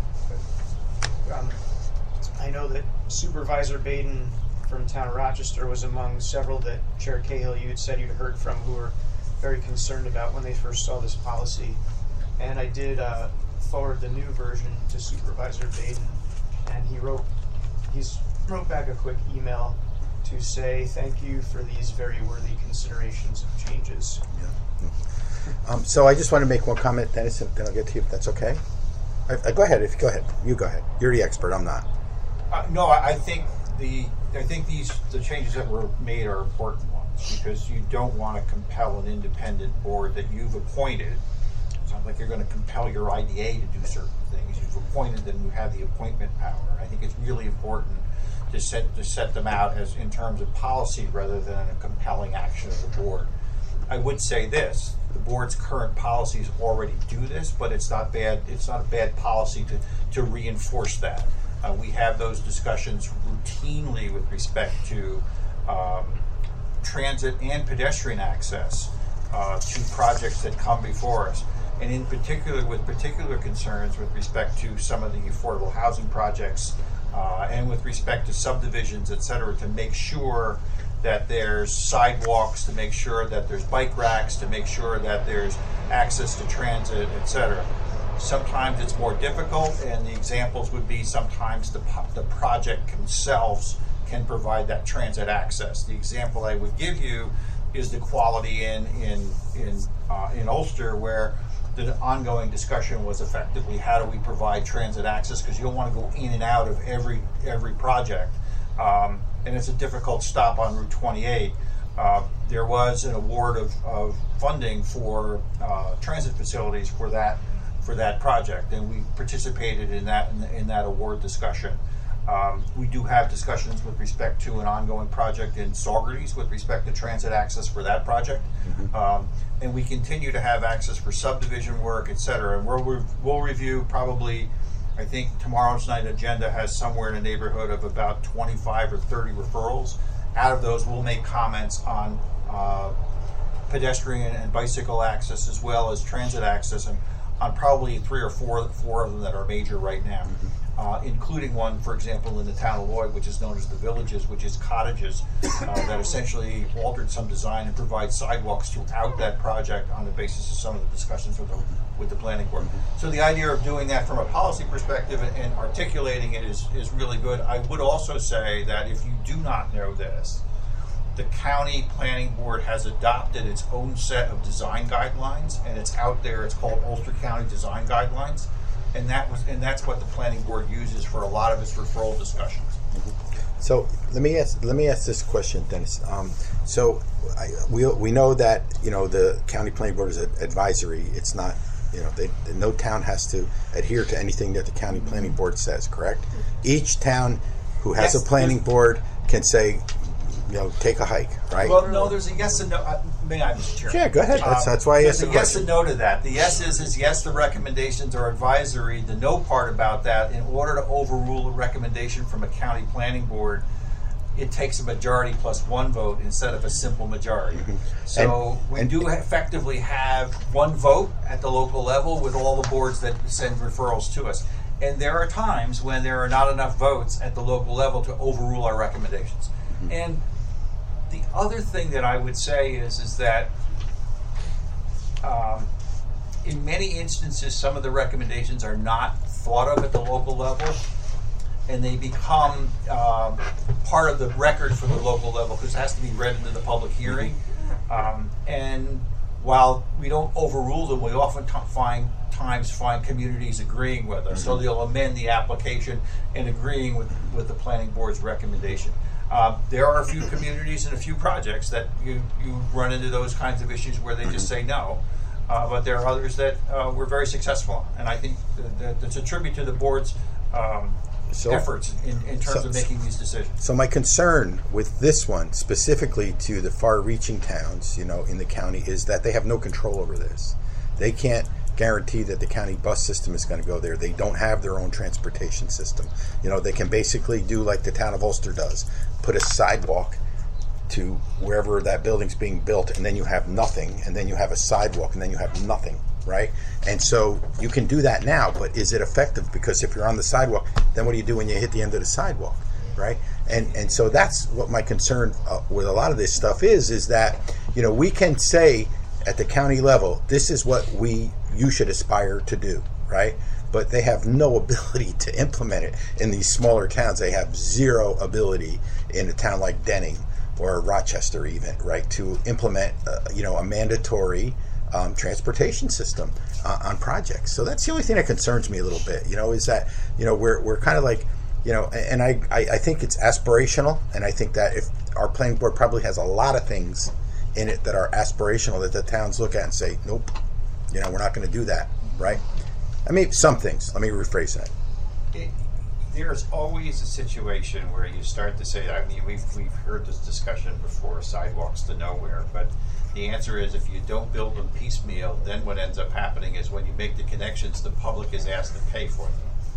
um, I know that Supervisor Baden from Town of Rochester was among several that Chair Cahill, you had said you'd heard from, who were very concerned about when they first saw this policy. And I did uh, forward the new version to Supervisor Baden, and he wrote he's wrote back a quick email to say thank you for these very worthy considerations of changes. Yeah. Um, so I just want to make one comment, Dennis, and then I'll get to you if that's okay. I, I, go ahead. If you go ahead, you go ahead. You're the expert. I'm not. Uh, no, I, I think the I think these the changes that were made are important ones, because you don't want to compel an independent board that you've appointed. It's not like you're going to compel your I D A to do certain things. You've appointed them, you have the appointment power. I think it's really important to set to set them out as in terms of policy rather than a compelling action of the board. I would say this: the board's current policies already do this, but it's not bad. It's not a bad policy to to reinforce that. Uh, we have those discussions routinely with respect to um, transit and pedestrian access uh, to projects that come before us. And in particular, with particular concerns with respect to some of the affordable housing projects uh, and with respect to subdivisions, et cetera, to make sure that there's sidewalks, to make sure that there's bike racks, to make sure that there's access to transit, et cetera. Sometimes it's more difficult, and the examples would be sometimes the, the project themselves can provide that transit access. The example I would give you is the Quality Inn in, in, uh, in Ulster, where the ongoing discussion was effectively how do we provide transit access, because you don't want to go in and out of every every project, um, and it's a difficult stop on Route twenty-eight. Uh, there was an award of, of funding for uh, transit facilities for that for that project, and we participated in that in, in that award discussion. Um, we do have discussions with respect to an ongoing project in Saugerties with respect to transit access for that project. Mm-hmm. um, and we continue to have access for subdivision work, et cetera. And we'll, re- we'll review probably, I think tomorrow's night agenda has somewhere in the neighborhood of about twenty-five or thirty referrals. Out of those, we'll make comments on uh, pedestrian and bicycle access as well as transit access, and on probably three or four, four of them that are major right now. Mm-hmm. Uh, including one, for example, in the town of Lloyd, which is known as the Villages, which is cottages uh, that essentially altered some design and provide sidewalks throughout that project on the basis of some of the discussions with the, with the planning board. So the idea of doing that from a policy perspective and, and articulating it is, is really good. I would also say that if you do not know this, the county planning board has adopted its own set of design guidelines, and it's out there. It's called Ulster County Design Guidelines. And that was, and that's what the planning board uses for a lot of its referral discussions. Mm-hmm. So let me ask, let me ask this question, Dennis. Um, so I, we we know that you know the county planning board is advisory. It's not, you know, they, no town has to adhere to anything that the county planning board says. Correct? Each town who has Yes, a planning board can say, you know, take a hike, right? Well, no, there's a yes and no. Uh, may I, Mister Chairman? Yeah, go ahead. That's, Um, that's why I there's asked the a yes question. and no to that. The yes is is yes, the recommendations are advisory. The no part about that, in order to overrule a recommendation from a county planning board, it takes a majority plus one vote instead of a simple majority. Mm-hmm. So And- we and- do effectively have one vote at the local level with all the boards that send referrals to us. And there are times when there are not enough votes at the local level to overrule our recommendations. Mm-hmm. And the other thing that I would say is is that um, in many instances, some of the recommendations are not thought of at the local level, and they become um, part of the record for the local level because it has to be read into the public hearing. Um, and while we don't overrule them, we often t- find times find communities agreeing with us, so they'll amend the application and agreeing with, with the planning board's recommendation. Uh, there are a few communities and a few projects that you, you run into those kinds of issues where they just say no, uh, but there are others that uh, we're very successful on. And I think that, that that's a tribute to the board's um, So- efforts in, in terms so- of making these decisions. So my concern with this one, specifically to the far-reaching towns, you know, in the county, is that they have no control over this. They can't guarantee that the county bus system is going to go there. They don't have their own transportation system. You know, they can basically do like the town of Ulster does, put a sidewalk to wherever that building's being built, and then you have nothing, and then you have a sidewalk, and then you have nothing, right? And so you can do that now, but is it effective? Because if you're on the sidewalk, then what do you do when you hit the end of the sidewalk, right? And and so that's what my concern uh, with a lot of this stuff is, is that, you know, we can say at the county level, this is what we you should aspire to do, right? But they have no ability to implement it in these smaller towns. They have zero ability in a town like Denning or Rochester even, right, to implement, uh, you know, a mandatory um, transportation system uh, on projects. So that's the only thing that concerns me a little bit, you know, is that, you know, we're we're kind of like, you know, and I, I, I think it's aspirational, and I think that if our planning board probably has a lot of things in it that are aspirational that the towns look at and say, nope, you know, we're not going to do that, right? I mean, some things. Let me rephrase that. It, there's always a situation where you start to say, I mean, we've, we've heard this discussion before, sidewalks to nowhere, but the answer is if you don't build them piecemeal, then what ends up happening is when you make the connections, the public is asked to pay for them.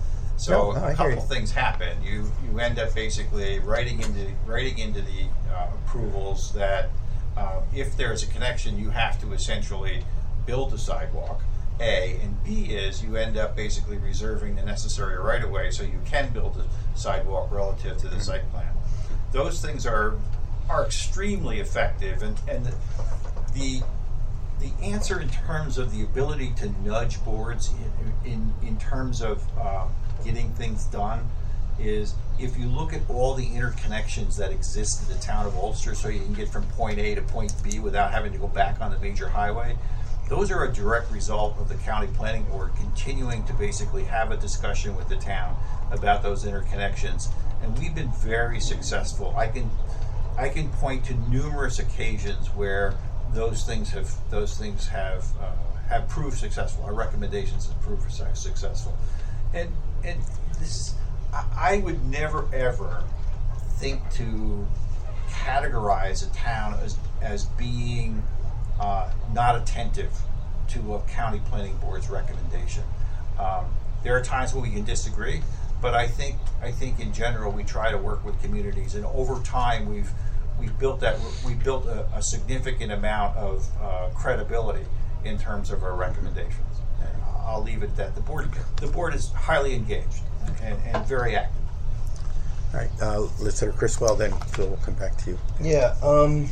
So No, no, I a hear couple you. things happen. You you end up basically writing into writing into the uh, approvals that uh, if there's a connection, you have to essentially build a sidewalk. A and B is you end up basically reserving the necessary right of way so you can build a sidewalk relative to the site plan. Those things are are extremely effective, and and the the, the answer in terms of the ability to nudge boards in in, in terms of um, getting things done is if you look at all the interconnections that exist in the town of Ulster, so you can get from point A to point B without having to go back on the major highway. Those are a direct result of the county planning board continuing to basically have a discussion with the town about those interconnections, and we've been very successful. I can, I can point to numerous occasions where those things have those things have uh, have proved successful. Our recommendations have proved suc- successful, and and this I, I would never ever think to categorize a town as as being uh, not attentive to a county planning board's recommendation. Um, there are times when we can disagree, but I think I think in general we try to work with communities, and over time we've we've built that we built a, a significant amount of uh, credibility in terms of our recommendations. And I'll leave it at that. The board the board is highly engaged and, and very active. All right, uh, let's go to Chriswell, then Phil will come back to you. Yeah. Um,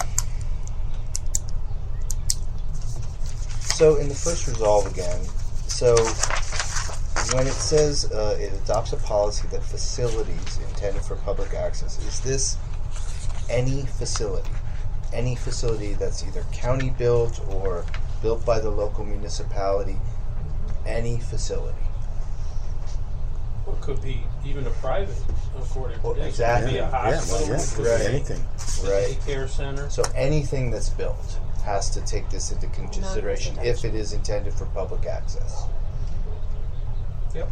so in the first resolve again, so when it says uh, it adopts a policy that facilities intended for public access, is this any facility? Any facility that's either county built or built by the local municipality? Any facility? Or it could be even a private, according to Well, this. exactly. It could be a Yeah, hospital, yeah, it could right. be Anything. a Right. daycare center. So anything that's built has to take this into consideration if it is intended for public access. Yep.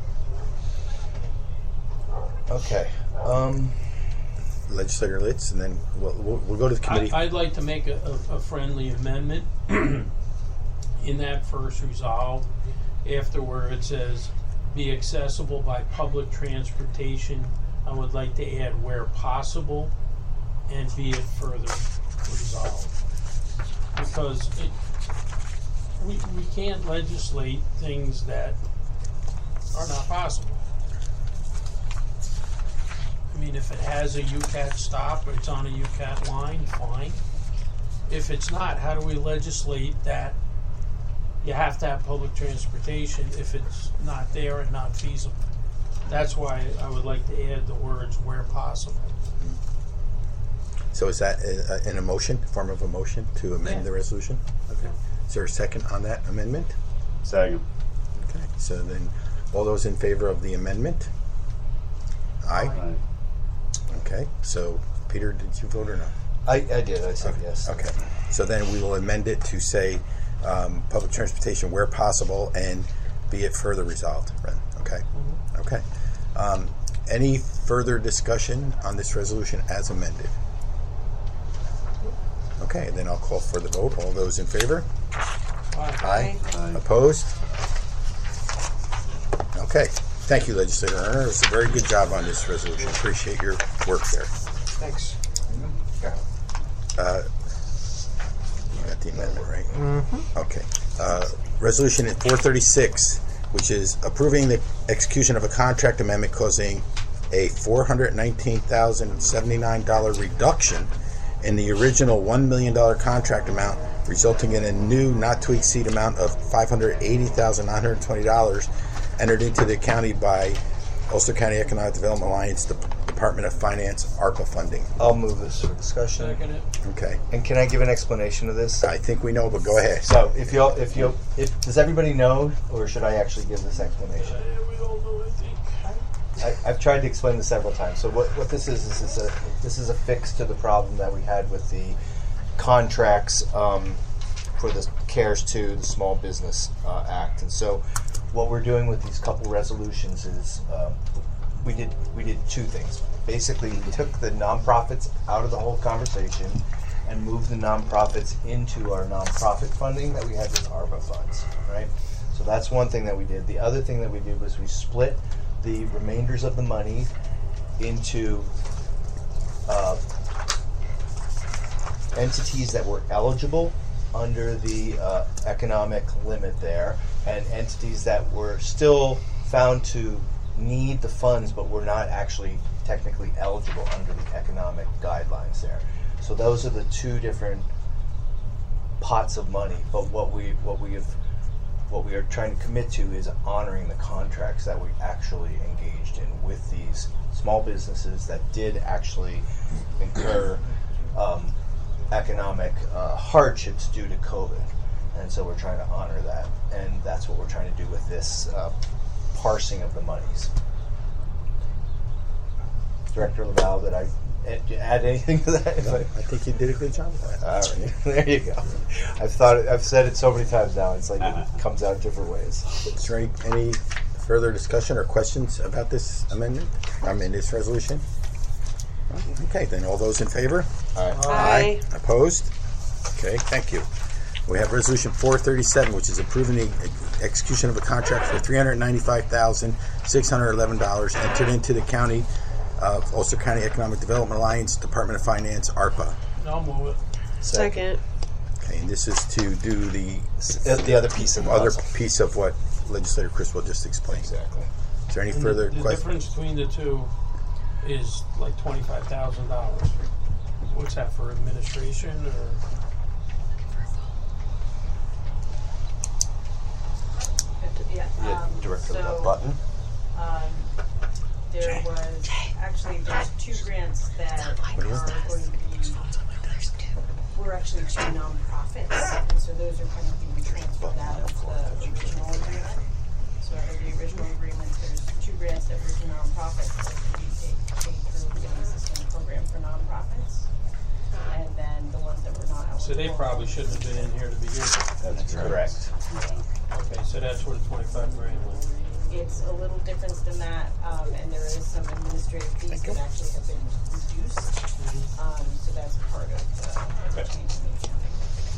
Okay. Um, Legislator Litz, and then we'll, we'll, we'll go to the committee. I, I'd like to make a, a, a friendly amendment in that first resolve, after where it says be accessible by public transportation. I would like to add where possible and be it further resolved. Because it, we, we can't legislate things that are not possible. I mean, if it has a U C A T stop or it's on a U C A T line, fine. If it's not, how do we legislate that you have to have public transportation if it's not there and not feasible? That's why I would like to add the words where possible. So is that a, a, in a motion, form of a motion to amend Yeah. the resolution? Okay. Is there a second on that amendment? Second. Okay. So then, all those in favor of the amendment? Aye. Aye. Okay. So, Peter, did you vote or not? I, I did. I said yes. Okay. So then we will amend it to say um, public transportation where possible and be it further resolved. Right? Okay. Mm-hmm. Okay. Um, any further discussion on this resolution as amended? Okay. Then I'll call for the vote. All those in favor? Aye. Aye. Opposed? Okay. Thank you, Legislator Erner. It was a very good job on this resolution. Appreciate your work there. Thanks. Uh, you got the amendment, right? Mm-hmm. Okay. Uh, resolution four thirty-six, which is approving the execution of a contract amendment causing a four hundred nineteen thousand seventy-nine dollars reduction in the original one million dollars contract amount, resulting in a new not-to-exceed amount of five hundred eighty thousand nine hundred twenty dollars entered into the county by Ulster County Economic Development Alliance, the Department of Finance, ARPA funding. I'll move this for discussion. Second it. Okay. And can I give an explanation of this? I think we know, but go ahead. So, if you if you if does everybody know, or should I actually give this explanation? We don't know, I think. I, I've tried to explain this several times. So what, what this is is this is a this is a fix to the problem that we had with the contracts um, for the CARES two, the Small Business uh, Act. And so what we're doing with these couple resolutions is um, we did we did two things. Basically, we took the nonprofits out of the whole conversation and moved the nonprofits into our nonprofit funding that we had with ARPA funds. Right. So that's one thing that we did. The other thing that we did was we split the remainders of the money into uh, entities that were eligible under the uh, economic limit there, and entities that were still found to need the funds but were not actually technically eligible under the economic guidelines there. So those are the two different pots of money. But what we what we have what we are trying to commit to is honoring the contracts that we actually engaged in with these small businesses that did actually incur um, economic uh, hardships due to COVID. And so we're trying to honor that. And that's what we're trying to do with this uh, parsing of the monies. Director Laval, did I add, add anything to that? No, I think you did a good job with that. All right, there you go. I've thought it, I've said it so many times now. It's like it comes out different ways. Is there any, any further discussion or questions about this amendment? I mean, this resolution? Okay, then all those in favor? All right. Aye. Opposed? Okay, thank you. We have resolution four thirty-seven, which is approving the ex- execution of a contract for three hundred ninety-five thousand six hundred eleven dollars entered into the county of Ulster County Economic Development Alliance, Department of Finance, ARPA. I'll move it. Second. Okay, and this is to do the The, the other piece of the other puzzle. piece of what Legislator Criswell just explained. Exactly. Is there any And further the, the questions? difference between the two is like twenty-five thousand dollars. What's that for administration or? Yeah, Yeah, um, Director so, Button. um, there was, actually, there's two grants that are going to be, we're actually two nonprofits, and so those are kind of being transferred out of the original agreement. So out of the original agreement, there's two grants that were to nonprofits that could be paid, paid through the existing program for nonprofits. And then the ones that were not eligible. So they probably shouldn't have been in here to begin with. That's correct. Okay, so that's where the twenty-five grand went. It's a little different than that, um, and there is some administrative fees that actually have been reduced. Um, so that's part of the, the change in the accounting.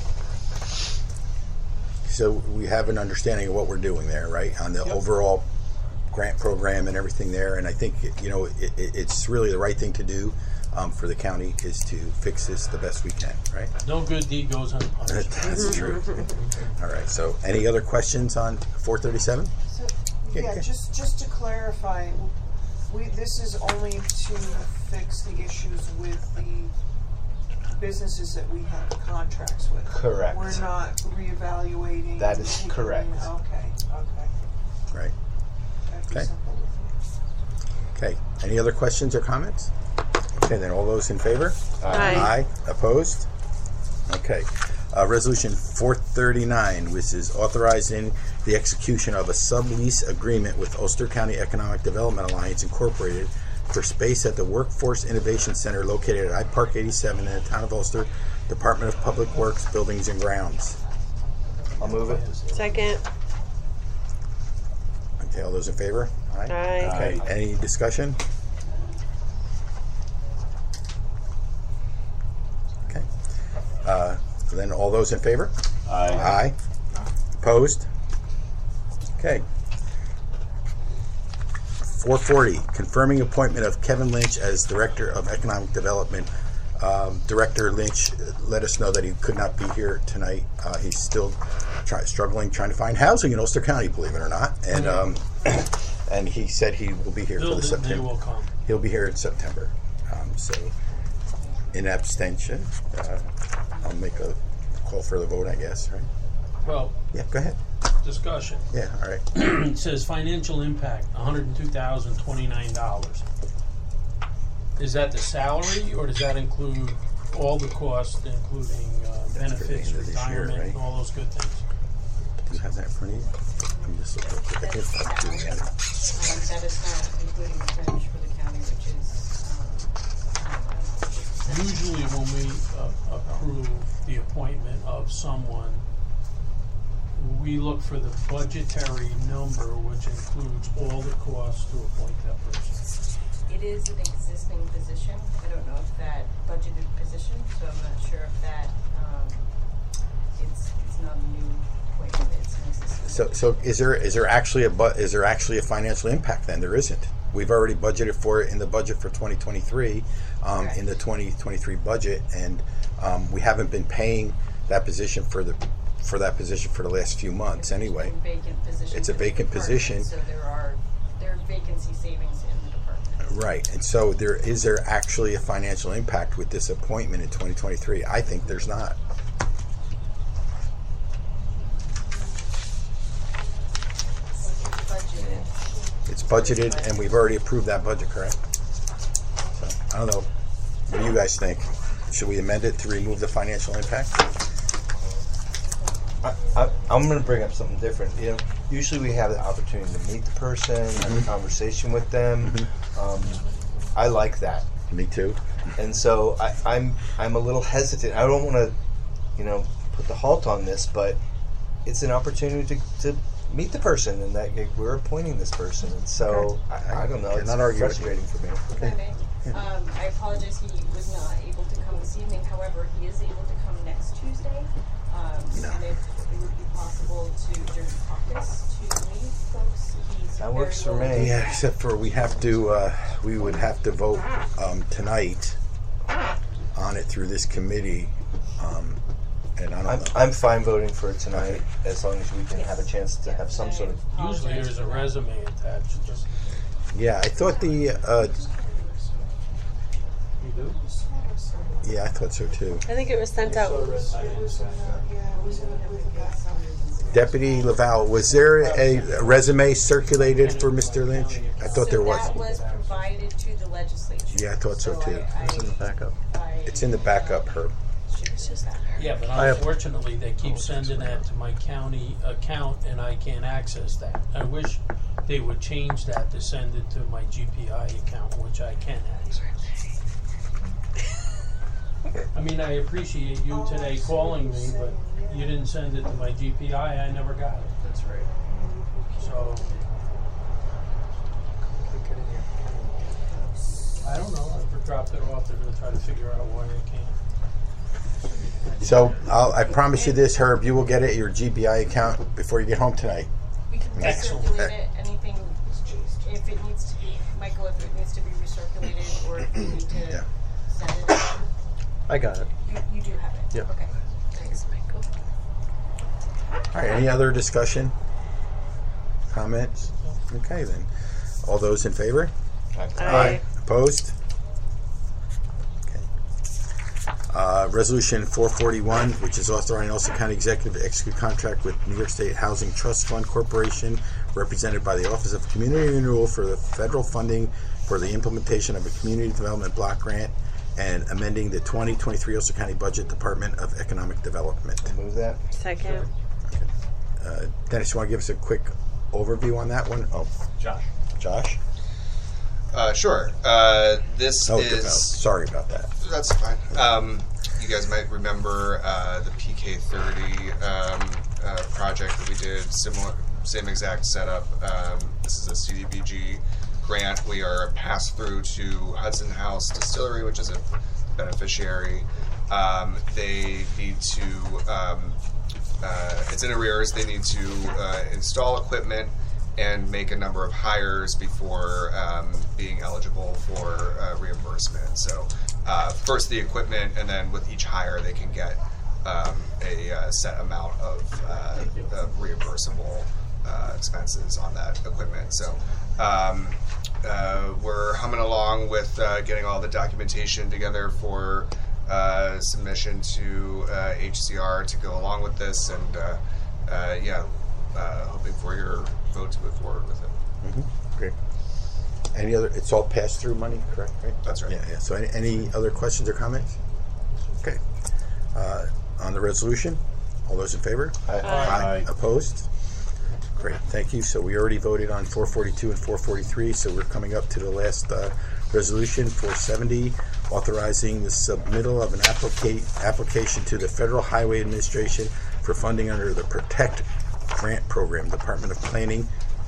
So we have an understanding of what we're doing there, right? On the Yep. overall grant program and everything there. And I think, you know, it, it, it's really the right thing to do um, for the county is to fix this the best we can, right? No good deed goes unpunished. That's true. All right. So any other questions on four thirty-seven? So, Yeah, yeah, okay. just just to clarify, we this is only to fix the issues with the businesses that we have contracts with. Correct. We're not reevaluating. That is taking- correct. Okay, okay. Right. That'd be Okay. simple. Okay. Any other questions or comments? Okay, then all those in favor? Aye. Aye. Opposed? Okay. Uh, resolution four thirty-nine, which is authorizing the execution of a sublease agreement with Ulster County Economic Development Alliance Incorporated for space at the Workforce Innovation Center located at I Park eighty-seven in the town of Ulster, Department of Public Works, Buildings and Grounds. I'll move it. Second. Okay, all those in favor? Aye. Okay, any discussion? Okay. Uh, then all those in favor? Aye. Aye. Opposed? Okay. four forty, confirming appointment of Kevin Lynch as Director of Economic Development. Um, Director Lynch let us know that he could not be here tonight. Uh, he's still try, struggling trying to find housing in Ulster County, believe it or not. And um, and he said he will be here for They'll- the they September. will come. He'll be here in September. Um, so, in abstention, uh, I'll make a call for the vote, I guess, right? Well, Yeah, go ahead. discussion. Yeah, all right. It says financial impact, one hundred two thousand twenty-nine dollars. Is that the salary, or does that include all the costs, including uh, benefits, the end of this year, retirement, right? and all those good things? Do you have that in front of you? Let me just look real quick. I That's can't find it. salary. Um, that is not including the fringe for the county, which is, um, Usually when we uh, approve the appointment of someone, we look for the budgetary number, which includes all the costs to appoint that person. it is an existing position. I don't know if that budgeted position, so I'm not sure if that, um, it's, it's not a new appointment, it's an existing. So, so is there is there actually a bu- is there actually a financial impact? Then there isn't. We've already budgeted for it in the budget for twenty twenty-three, um, Correct. in the twenty twenty-three budget, and um, we haven't been paying that position for the for that position for the last few months anyway. It's a vacant position. It's a for the vacant department, position. So there are, there are vacancy savings in the department. Right, and so there is there actually a financial impact with this appointment in twenty twenty-three? I think there's not. Budgeted. It's budgeted, and we've already approved that budget, correct? So, I don't know. What do you guys think? Should we amend it to remove the financial impact? I, I, I'm going to bring up something different. You know, usually we have the opportunity to meet the person, have a conversation with them. Um, I like that. Me too. and so I, I'm I'm a little hesitant. I don't want to, you know, put the halt on this, but it's an opportunity to, to meet the person, and that like, we're appointing this person, and so Okay. I, I don't know. You're It's not arguing with frustrating for me. Okay. Um, I apologize he was not able to come this evening. However, he is able to come next Tuesday. Um, and if it would be possible to, during caucus, to meet folks, he's That works very for willing. me. Yeah, except for we have to, uh, we would have to vote um, tonight on it through this committee, um, and I don't I'm, know. I'm fine voting for it tonight, as long as we can have a chance to have some sort of. Usually there's a resume attached. Just Yeah, I thought the, uh, you do. yeah, I thought so too. I think it was sent out. Deputy Laval, was there a resume circulated for Mister Lynch? I thought there was. That was provided to the legislature. Yeah, I thought so too. I, It's in the backup. I, It's in the backup, Herb. Yeah, but I have- unfortunately, they keep sending that to my county account, and I can't access that. I wish they would change that to send it to my G P I account, which I can access. I mean, I appreciate you today calling me, but you didn't send it to my G P I. I never got it. That's right. So I don't know. I dropped it off. They're going to try to figure out why I can't. So I'll, I promise you this, Herb, you will get it at your G B I account before you get home tonight. we can Excellent. recirculate it, anything, if it needs to be, Michael, if it needs to be recirculated, or if you need to Yeah. send it, I got it. you, you do have it? Yep. Okay, thanks, Michael. All right, any other discussion? Comments? Okay, then. All those in favor? Aye. Opposed? Okay. Uh, Resolution four forty-one, which is authorizing Ulster County Executive to execute contract with New York State Housing Trust Fund Corporation, represented by the Office of Community Renewal for the federal funding for the implementation of a community development block grant and amending the twenty twenty-three Ulster County Budget Department of Economic Development. Move that. Second. Uh, Dennis, you want to give us a quick overview on that one? Oh, Josh. Josh? Uh, sure. Uh, this Oh, is. no, sorry about that. That's fine. Um, you guys might remember uh, the P K thirty um, uh, project that we did. Similar, same exact setup. Um, this is a C D B G grant. We are a pass through to Hudson House Distillery, which is a beneficiary. Um, they need to. Um, uh, it's in arrears. They need to uh, install equipment and make a number of hires before um, being eligible for uh, reimbursement. So uh, first the equipment, and then with each hire they can get um, a uh, set amount of, uh, of reimbursable uh, expenses on that equipment. So um, uh, we're humming along with uh, getting all the documentation together for uh, submission to uh, H C R to go along with this, and uh, uh, yeah, uh, hoping for your vote to move forward with it. Mm-hmm. Great. Any other, it's all pass-through money, correct? Right? That's right. Yeah, yeah. So any, any other questions or comments? Okay. Uh, on the resolution, all those in favor? Aye. Aye. Opposed? Great, thank you. So we already voted on four forty-two and four forty-three, so we're coming up to the last uh, resolution, four seventy, authorizing the submittal of an applica- application to the Federal Highway Administration for funding under the Protect Grant Program, Department of Planning.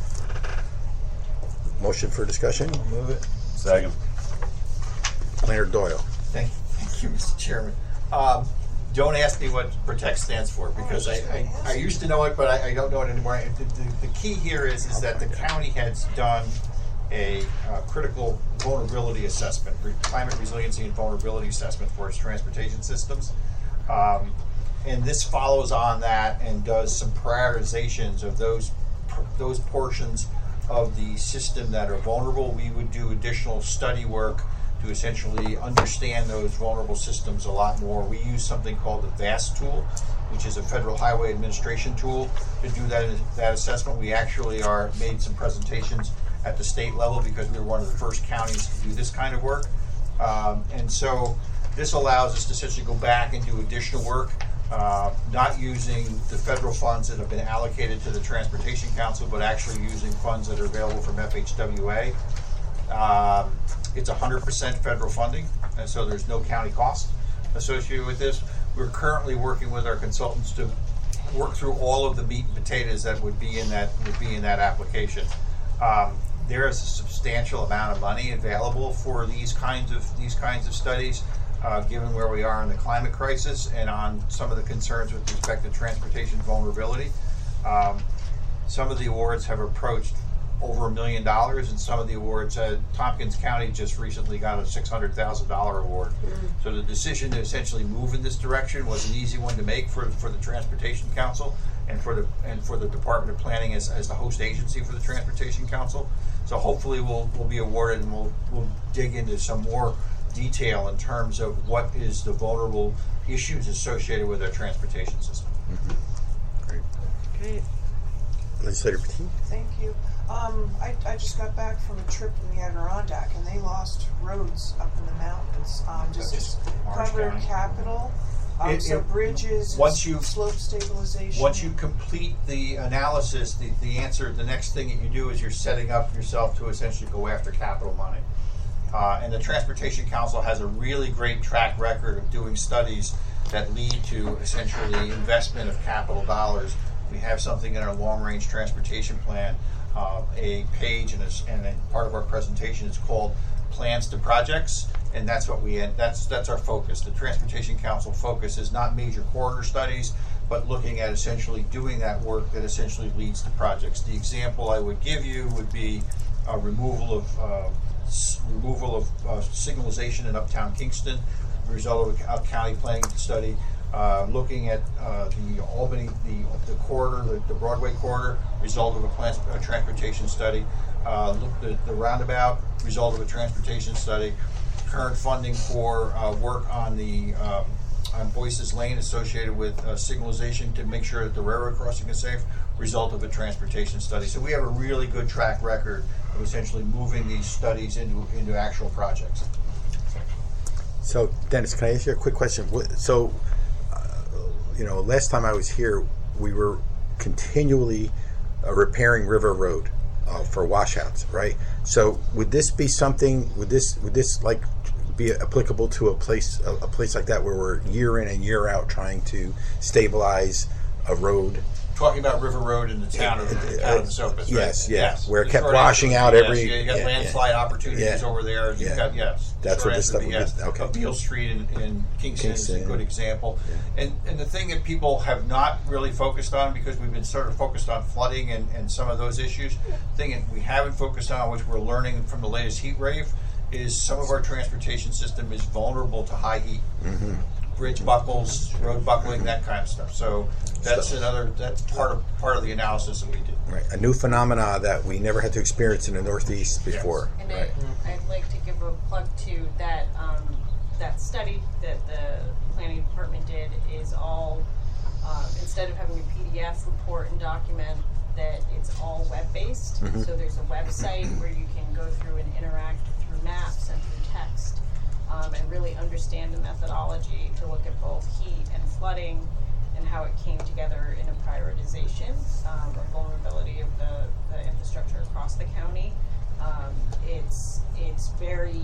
Motion for discussion? Move it. Second. Planner Doyle. Thank, thank you, Mister Chairman. Um, don't ask me what PROTECT stands for, because I, I, I used to know it, but I, I don't know it anymore. The, the, the key here is, is that the county has done a uh, critical vulnerability assessment, re- climate resiliency and vulnerability assessment for its transportation systems. Um, and this follows on that and does some prioritizations of those those portions of the system that are vulnerable. We would do additional study work to essentially understand those vulnerable systems a lot more. We use something called the VAST tool, which is a Federal Highway Administration tool, to do that that assessment. We actually are made some presentations at the state level because we were one of the first counties to do this kind of work. Um, and so this allows us to essentially go back and do additional work, uh, not using the federal funds that have been allocated to the Transportation Council, but actually using funds that are available from F H W A. Um, it's one hundred percent federal funding, and so there's no county cost associated with this. We're currently working with our consultants to work through all of the meat and potatoes that would be in that would be in that application. Um, there is a substantial amount of money available for these kinds of these kinds of studies, uh, given where we are in the climate crisis and on some of the concerns with respect to transportation vulnerability. Um, some of the awards have approached over a million dollars, and some of the awards, uh, Tompkins County just recently got a six hundred thousand dollar award. Mm-hmm. So the decision to essentially move in this direction was an easy one to make for for the Transportation Council and for the and for the Department of Planning as, as the host agency for the Transportation Council. So hopefully we'll we'll be awarded, and we'll we'll dig into some more detail in terms of what is the vulnerable issues associated with our transportation system. Mm-hmm. Great. Great. Legislator Petit. Thank you. Um, I, I just got back from a trip in the Adirondack, and they lost roads up in the mountains. Um, does this cover capital? Um, It- so it- bridges, once you- slope stabilization. Once you complete the analysis, the, the answer, the next thing that you do is you're setting up yourself to essentially go after capital money. Uh, and the Transportation Council has a really great track record of doing studies that lead to essentially investment of capital dollars. We have something in our long-range transportation plan, uh, a page and, a, and a part of our presentation is called Plans to Projects, and that's what we that's that's our focus. The Transportation Council focus is not major corridor studies, but looking at essentially doing that work that essentially leads to projects. The example I would give you would be a removal of uh, s- removal of uh, signalization in Uptown Kingston, the result of a, a county planning study. Uh, looking at uh, the Albany, the, the corridor, the, the Broadway corridor, result of a, plan, a transportation study. Uh, look at the roundabout, result of a transportation study. Current funding for uh, work on the um, on Boyce's Lane associated with uh, signalization to make sure that the railroad crossing is safe, result of a transportation study. So we have a really good track record of essentially moving these studies into into actual projects. So, Dennis, can I ask you a quick question? What- So, you know, last time I was here, we were continually uh, repairing River Road uh, for washouts, right? So, would this be something? Would this would this like be applicable to a place a, a place like that where we're year in and year out trying to stabilize a road? Talking about River Road in the town of, the town of Esopus, yes, right? yes, where it The kept short washing answer out is every. Yes. You got yeah, landslide yeah. opportunities Yeah. over there. You've Yeah. got yes. That's Short what this answer stuff would be would yes. be- okay. Uh, Beale Street in, in Kingston, Kingston, is a good yeah. example. And and the thing that people have not really focused on, because we've been sort of focused on flooding and, and some of those issues, the thing that we haven't focused on, which we're learning from the latest heat wave, is some of our transportation system is vulnerable to high heat. Mm-hmm. Bridge buckles, road buckling, that kind of stuff. So that's Stuff. another that's part of part of the analysis that we did. Right, a new phenomena that we never had to experience in the Northeast before. And Right. I, I'd like to give a plug to that um, that study that the planning department did is all um, instead of having a P D F report and document, that it's all web based. Mhm. So there's a website where you can go through and interact through maps and through text. Um, and really understand the methodology to look at both heat and flooding and how it came together in a prioritization um, of vulnerability of the, the infrastructure across the county. Um, it's it's very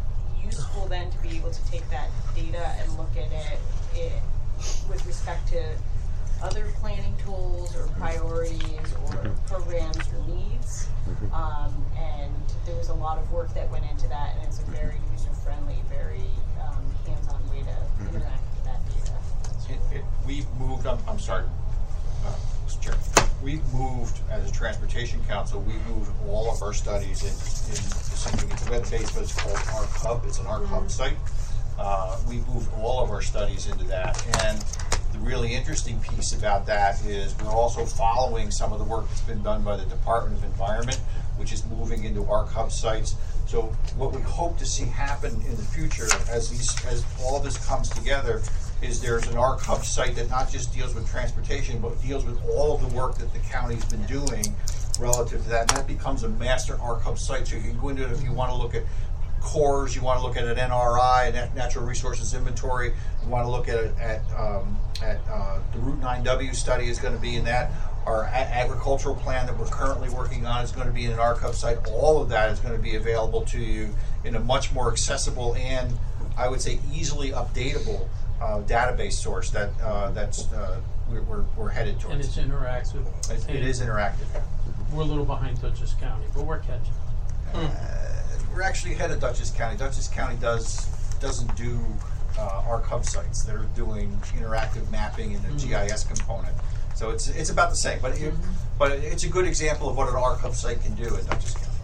useful then to be able to take that data and look at it, it with respect to other planning tools or priorities or programs or needs. Um, and there was a lot of work that went into that, and it's a very user-friendly, very um, hands-on way to interact with that data. It, it, we've moved, I'm, I'm sorry, uh, Mister Chair. We've moved, as a Transportation Council, we've moved all of our studies in, in something, it's web-based, but it's called ArcHub. It's an ArcHub site. Uh, we've moved all of our studies into that. And the really interesting piece about that is we're also following some of the work that's been done by the Department of Environment, which is moving into ArcHub sites. So what we hope to see happen in the future as these, as all of this comes together, is there's an ArcHub site that not just deals with transportation, but deals with all of the work that the county's been doing relative to that. And that becomes a master ArcHub site. So you can go into it if you want to look at cores, you want to look at an N R I, a natural resources inventory, you want to look at it at, um, at uh, the Route nine W study is going to be in that. Our a- agricultural plan that we're currently working on is going to be in an ArcHub site. All of that is going to be available to you in a much more accessible and I would say, easily updatable uh, database source that uh, that's uh, we're, we're, we're headed towards. And it's interactive. It, it is interactive. We're a little behind Dutchess County, but we're catching up. Uh, we're actually ahead of Dutchess County. Dutchess County does doesn't do uh, ARC hub sites. They're doing interactive mapping in the Mm-hmm. G I S component. So it's it's about the same, but it, Mm-hmm. but it's a good example of what an ARC hub site can do in Dutchess County.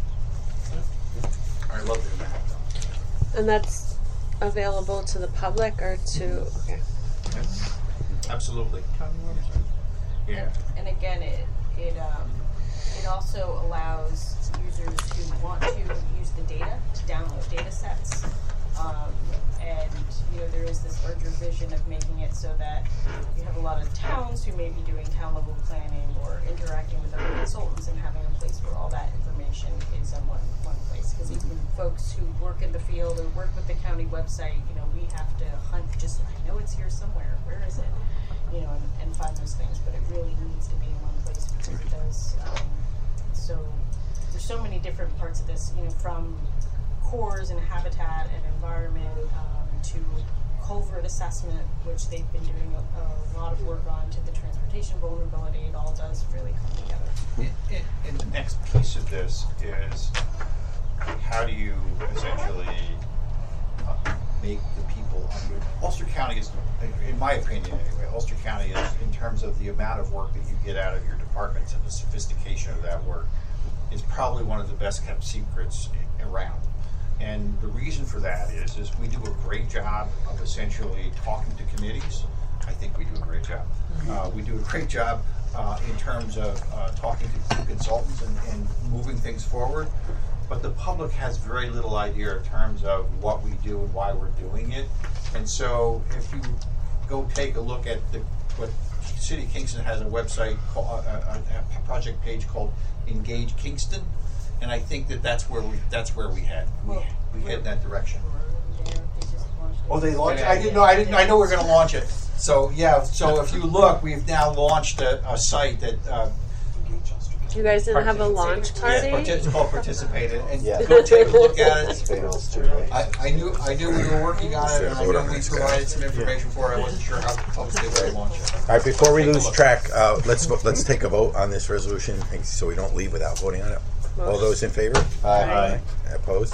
I love doing that. And that's available to the public or to, okay. Absolutely. Yeah. And again, it it um, it also allows users who want to use the data to download data sets. Um, and you know, there is this larger vision of making it so that you have a lot of towns who may be doing town level planning or interacting with other consultants, and having a place where all that information is in one one place. Because even folks who work in the field or work with the county website, you know, we have to hunt. Just I know it's here somewhere. Where is it? You know, and, and find those things. But it really needs to be in one place because it does. Um, so there's so many different parts of this. You know, from cores and habitat and environment um, to culvert assessment, which they've been doing a, a lot of work on, to the transportation vulnerability. It all does really come together. And, and, and the next piece of this is how do you essentially uh, make the people under Ulster County is, in my opinion anyway, Ulster County is, in terms of the amount of work that you get out of your departments and the sophistication of that work, is probably one of the best kept secrets around. And the reason for that is, is we do a great job of essentially talking to committees. I think we do a great job. Uh, we do a great job uh, in terms of uh, talking to consultants and, and moving things forward. But the public has very little idea in terms of what we do and why we're doing it. And so if you go take a look at the, what City of Kingston has a website, called, a, a, a project page called Engage Kingston. And I think that that's where we that's where we head. We, we head in that direction. Oh, they launched. I didn't know. I didn't. I know we're going to launch it. So yeah. So if you look, we've now launched a, a site that. Uh, You guys didn't have a launch party? Yeah, partic- it's called Participated, and Yeah. go take a look at it. Fails too, right? I, I knew I knew we were working on it, and I knew we provided some information for it. I wasn't sure how close they were to launch it. All right, before we lose track, uh, let's vo- let's take a vote on this resolution so we don't leave without voting on it. All those in favor? Aye. Opposed?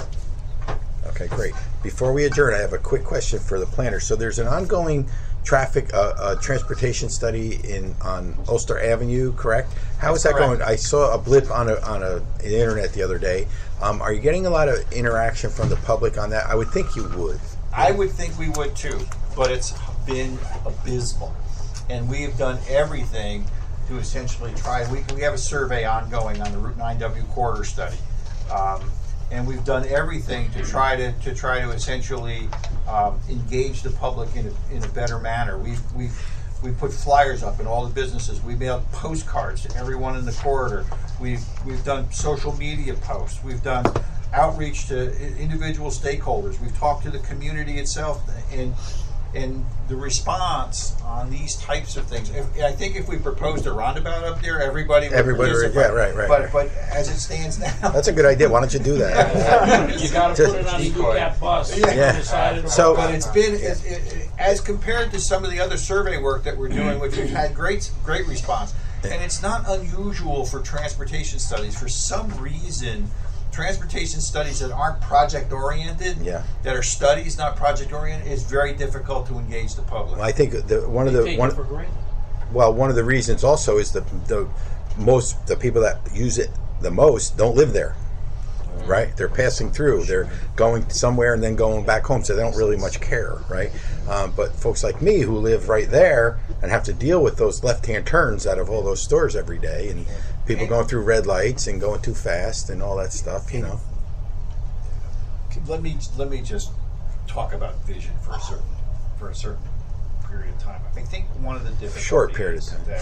Okay, great. Before we adjourn, I have a quick question for the planner. So there's an ongoing traffic, uh, uh, transportation study in on Ulster Avenue, correct? How is that Correct. going? I saw a blip on a on a the internet the other day. Um, are you getting a lot of interaction from the public on that? I would think you would. I would think we would too, but it's been abysmal, and we have done everything to essentially try. We, we have a survey ongoing on the Route nine W corridor study, um, and we've done everything to try to to try to essentially um, engage the public in a, in a better manner. We've we've we put flyers up in all the businesses. We mailed postcards to everyone in the corridor. We've we've done social media posts. We've done outreach to i- individual stakeholders. We've talked to the community itself, and and the response on these types of things. If, I think if we proposed a roundabout up there, everybody would Everybody would- participate. yeah, right, right, But right. but as it stands now, That's a good idea. Why don't you do that? You gotta Just- put it on the decoy. Ducat bus. Yeah. Yeah. Decided So- about but it's been it, it, it- as compared to some of the other survey work that we're doing, which we've had great great response. And it's not unusual for transportation studies. For some reason, transportation studies that aren't project oriented, Yeah. that are studies not project oriented, is very difficult to engage the public. Well, I think the one of They the take one. it for granted. Well, one of the reasons also is the the most the people that use it the most don't live there, right? They're passing through. They're going somewhere and then going back home, so they don't really much care, right? Um, but folks like me who live right there and have to deal with those left-hand turns out of all those stores every day, and people going through red lights and going too fast and all that stuff, you know. Let me let me just talk about vision for a certain for a certain period of time. I think one of the difficulties Short period of time. that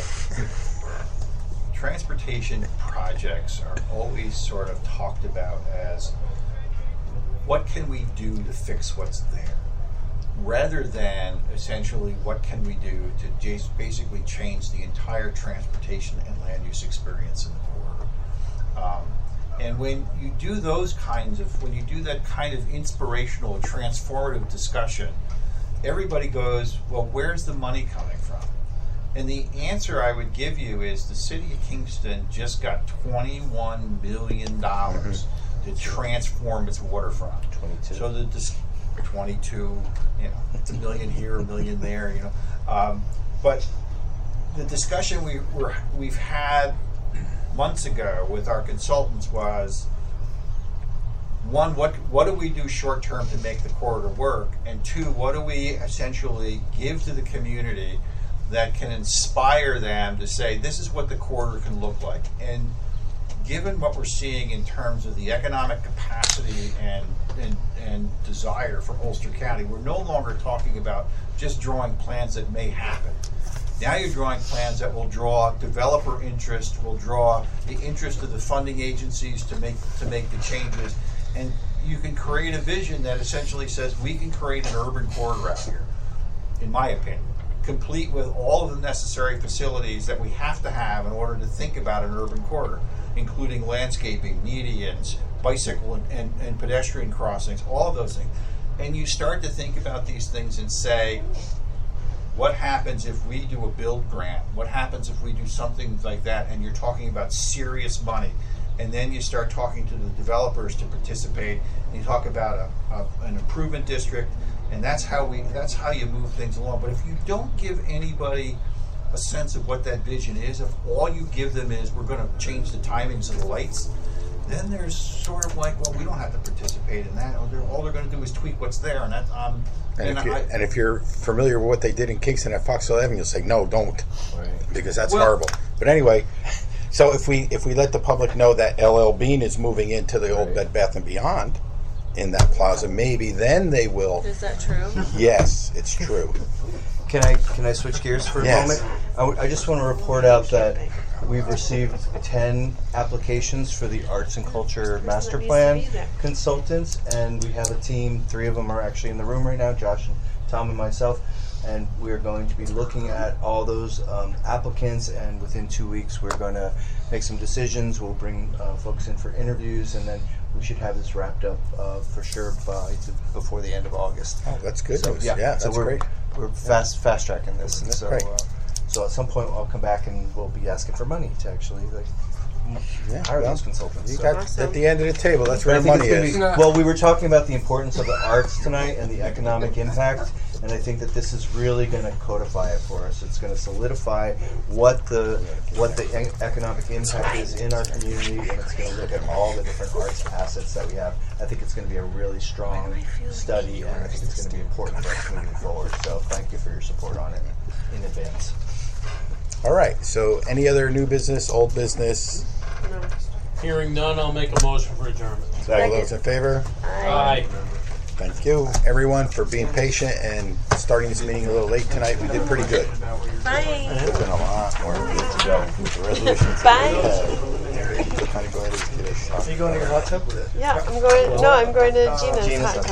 transportation projects are always sort of talked about as what can we do to fix what's there, rather than essentially what can we do to just basically change the entire transportation and land use experience in the corridor. Um, And when you do those kinds of, when you do that kind of inspirational, transformative discussion, everybody goes, well, where's the money coming from? And the answer I would give you is the city of Kingston just got twenty-one million dollars mm-hmm. to transform its waterfront. twenty-two. So the dis- twenty-two, you know, it's a million here, a million there, you know. Um, but the discussion we were, we've had months ago with our consultants was, one, what what do we do short term to make the corridor work? And two, what do we essentially give to the community that can inspire them to say, this is what the corridor can look like? And given what we're seeing in terms of the economic capacity and, and, and desire for Ulster County, we're no longer talking about just drawing plans that may happen. Now you're drawing plans that will draw developer interest, will draw the interest of the funding agencies to make to make the changes, and you can create a vision that essentially says we can create an urban corridor out here, in my opinion, complete with all of the necessary facilities that we have to have in order to think about an urban corridor, including landscaping, medians, bicycle and, and, and pedestrian crossings, all of those things. And you start to think about these things and say, what happens if we do a build grant? What happens if we do something like that? And you're talking about serious money. And then you start talking to the developers to participate. And you talk about a, a, an improvement district. And that's how we. That's how you move things along. But if you don't give anybody a sense of what that vision is, if all you give them is we're going to change the timings of the lights, then there's sort of like, well, we don't have to participate in that. All they're, all they're going to do is tweak what's there, and that's um. And, and, if I, and if you're familiar with what they did in Kingston at Foxville Avenue, you'll say, no, don't, Right. because that's Well- horrible. But anyway, so if we if we let the public know that L L Bean is moving into the old Right. Bed Bath and Beyond in that plaza, maybe then they will. Is that true? Yes, it's true. Can I can I switch gears for a Yes. moment? I, w- I just want to report out that we've received ten applications for the Arts and Culture Master Plan consultants, and we have a team. Three of them are actually in the room right now, Josh and Tom and myself, and we're going to be looking at all those um, applicants, and within two weeks we're going to make some decisions. We'll bring uh, folks in for interviews, and then we should have this wrapped up uh, for sure by the, before the end of August. Oh, that's good So, news. yeah, Yeah, so that's we're, great. We're fast fast tracking this, and That's so great. uh, so at some point I'll come back and we'll be asking for money to actually like Yeah, hire well, those consultants. You So- got Awesome. at the end of the table. That's But where I the think money it's is. gonna be, well, we were talking about the importance of the arts tonight and the economic impact, and I think that this is really going to codify it for us. It's going to solidify what the what the e- economic impact is in our community, and it's going to look at all the different arts assets that we have. I think it's going to be a really strong study, and I think it's going to be important for us moving forward. So thank you for your support on it in advance. All right. So, any other new business, old business? No. Hearing none, I'll make a motion for adjournment. All those in favor? Aye. Thank you, everyone, for being patient and starting this meeting a little late tonight. We did pretty good. Bye. There's been a lot more good to go with the resolutions. Bye. Kind of go ahead and get us. Are you going to your hot tub with it? Yeah, I'm going. No, I'm going to Gina's. Gina's hot hot tub.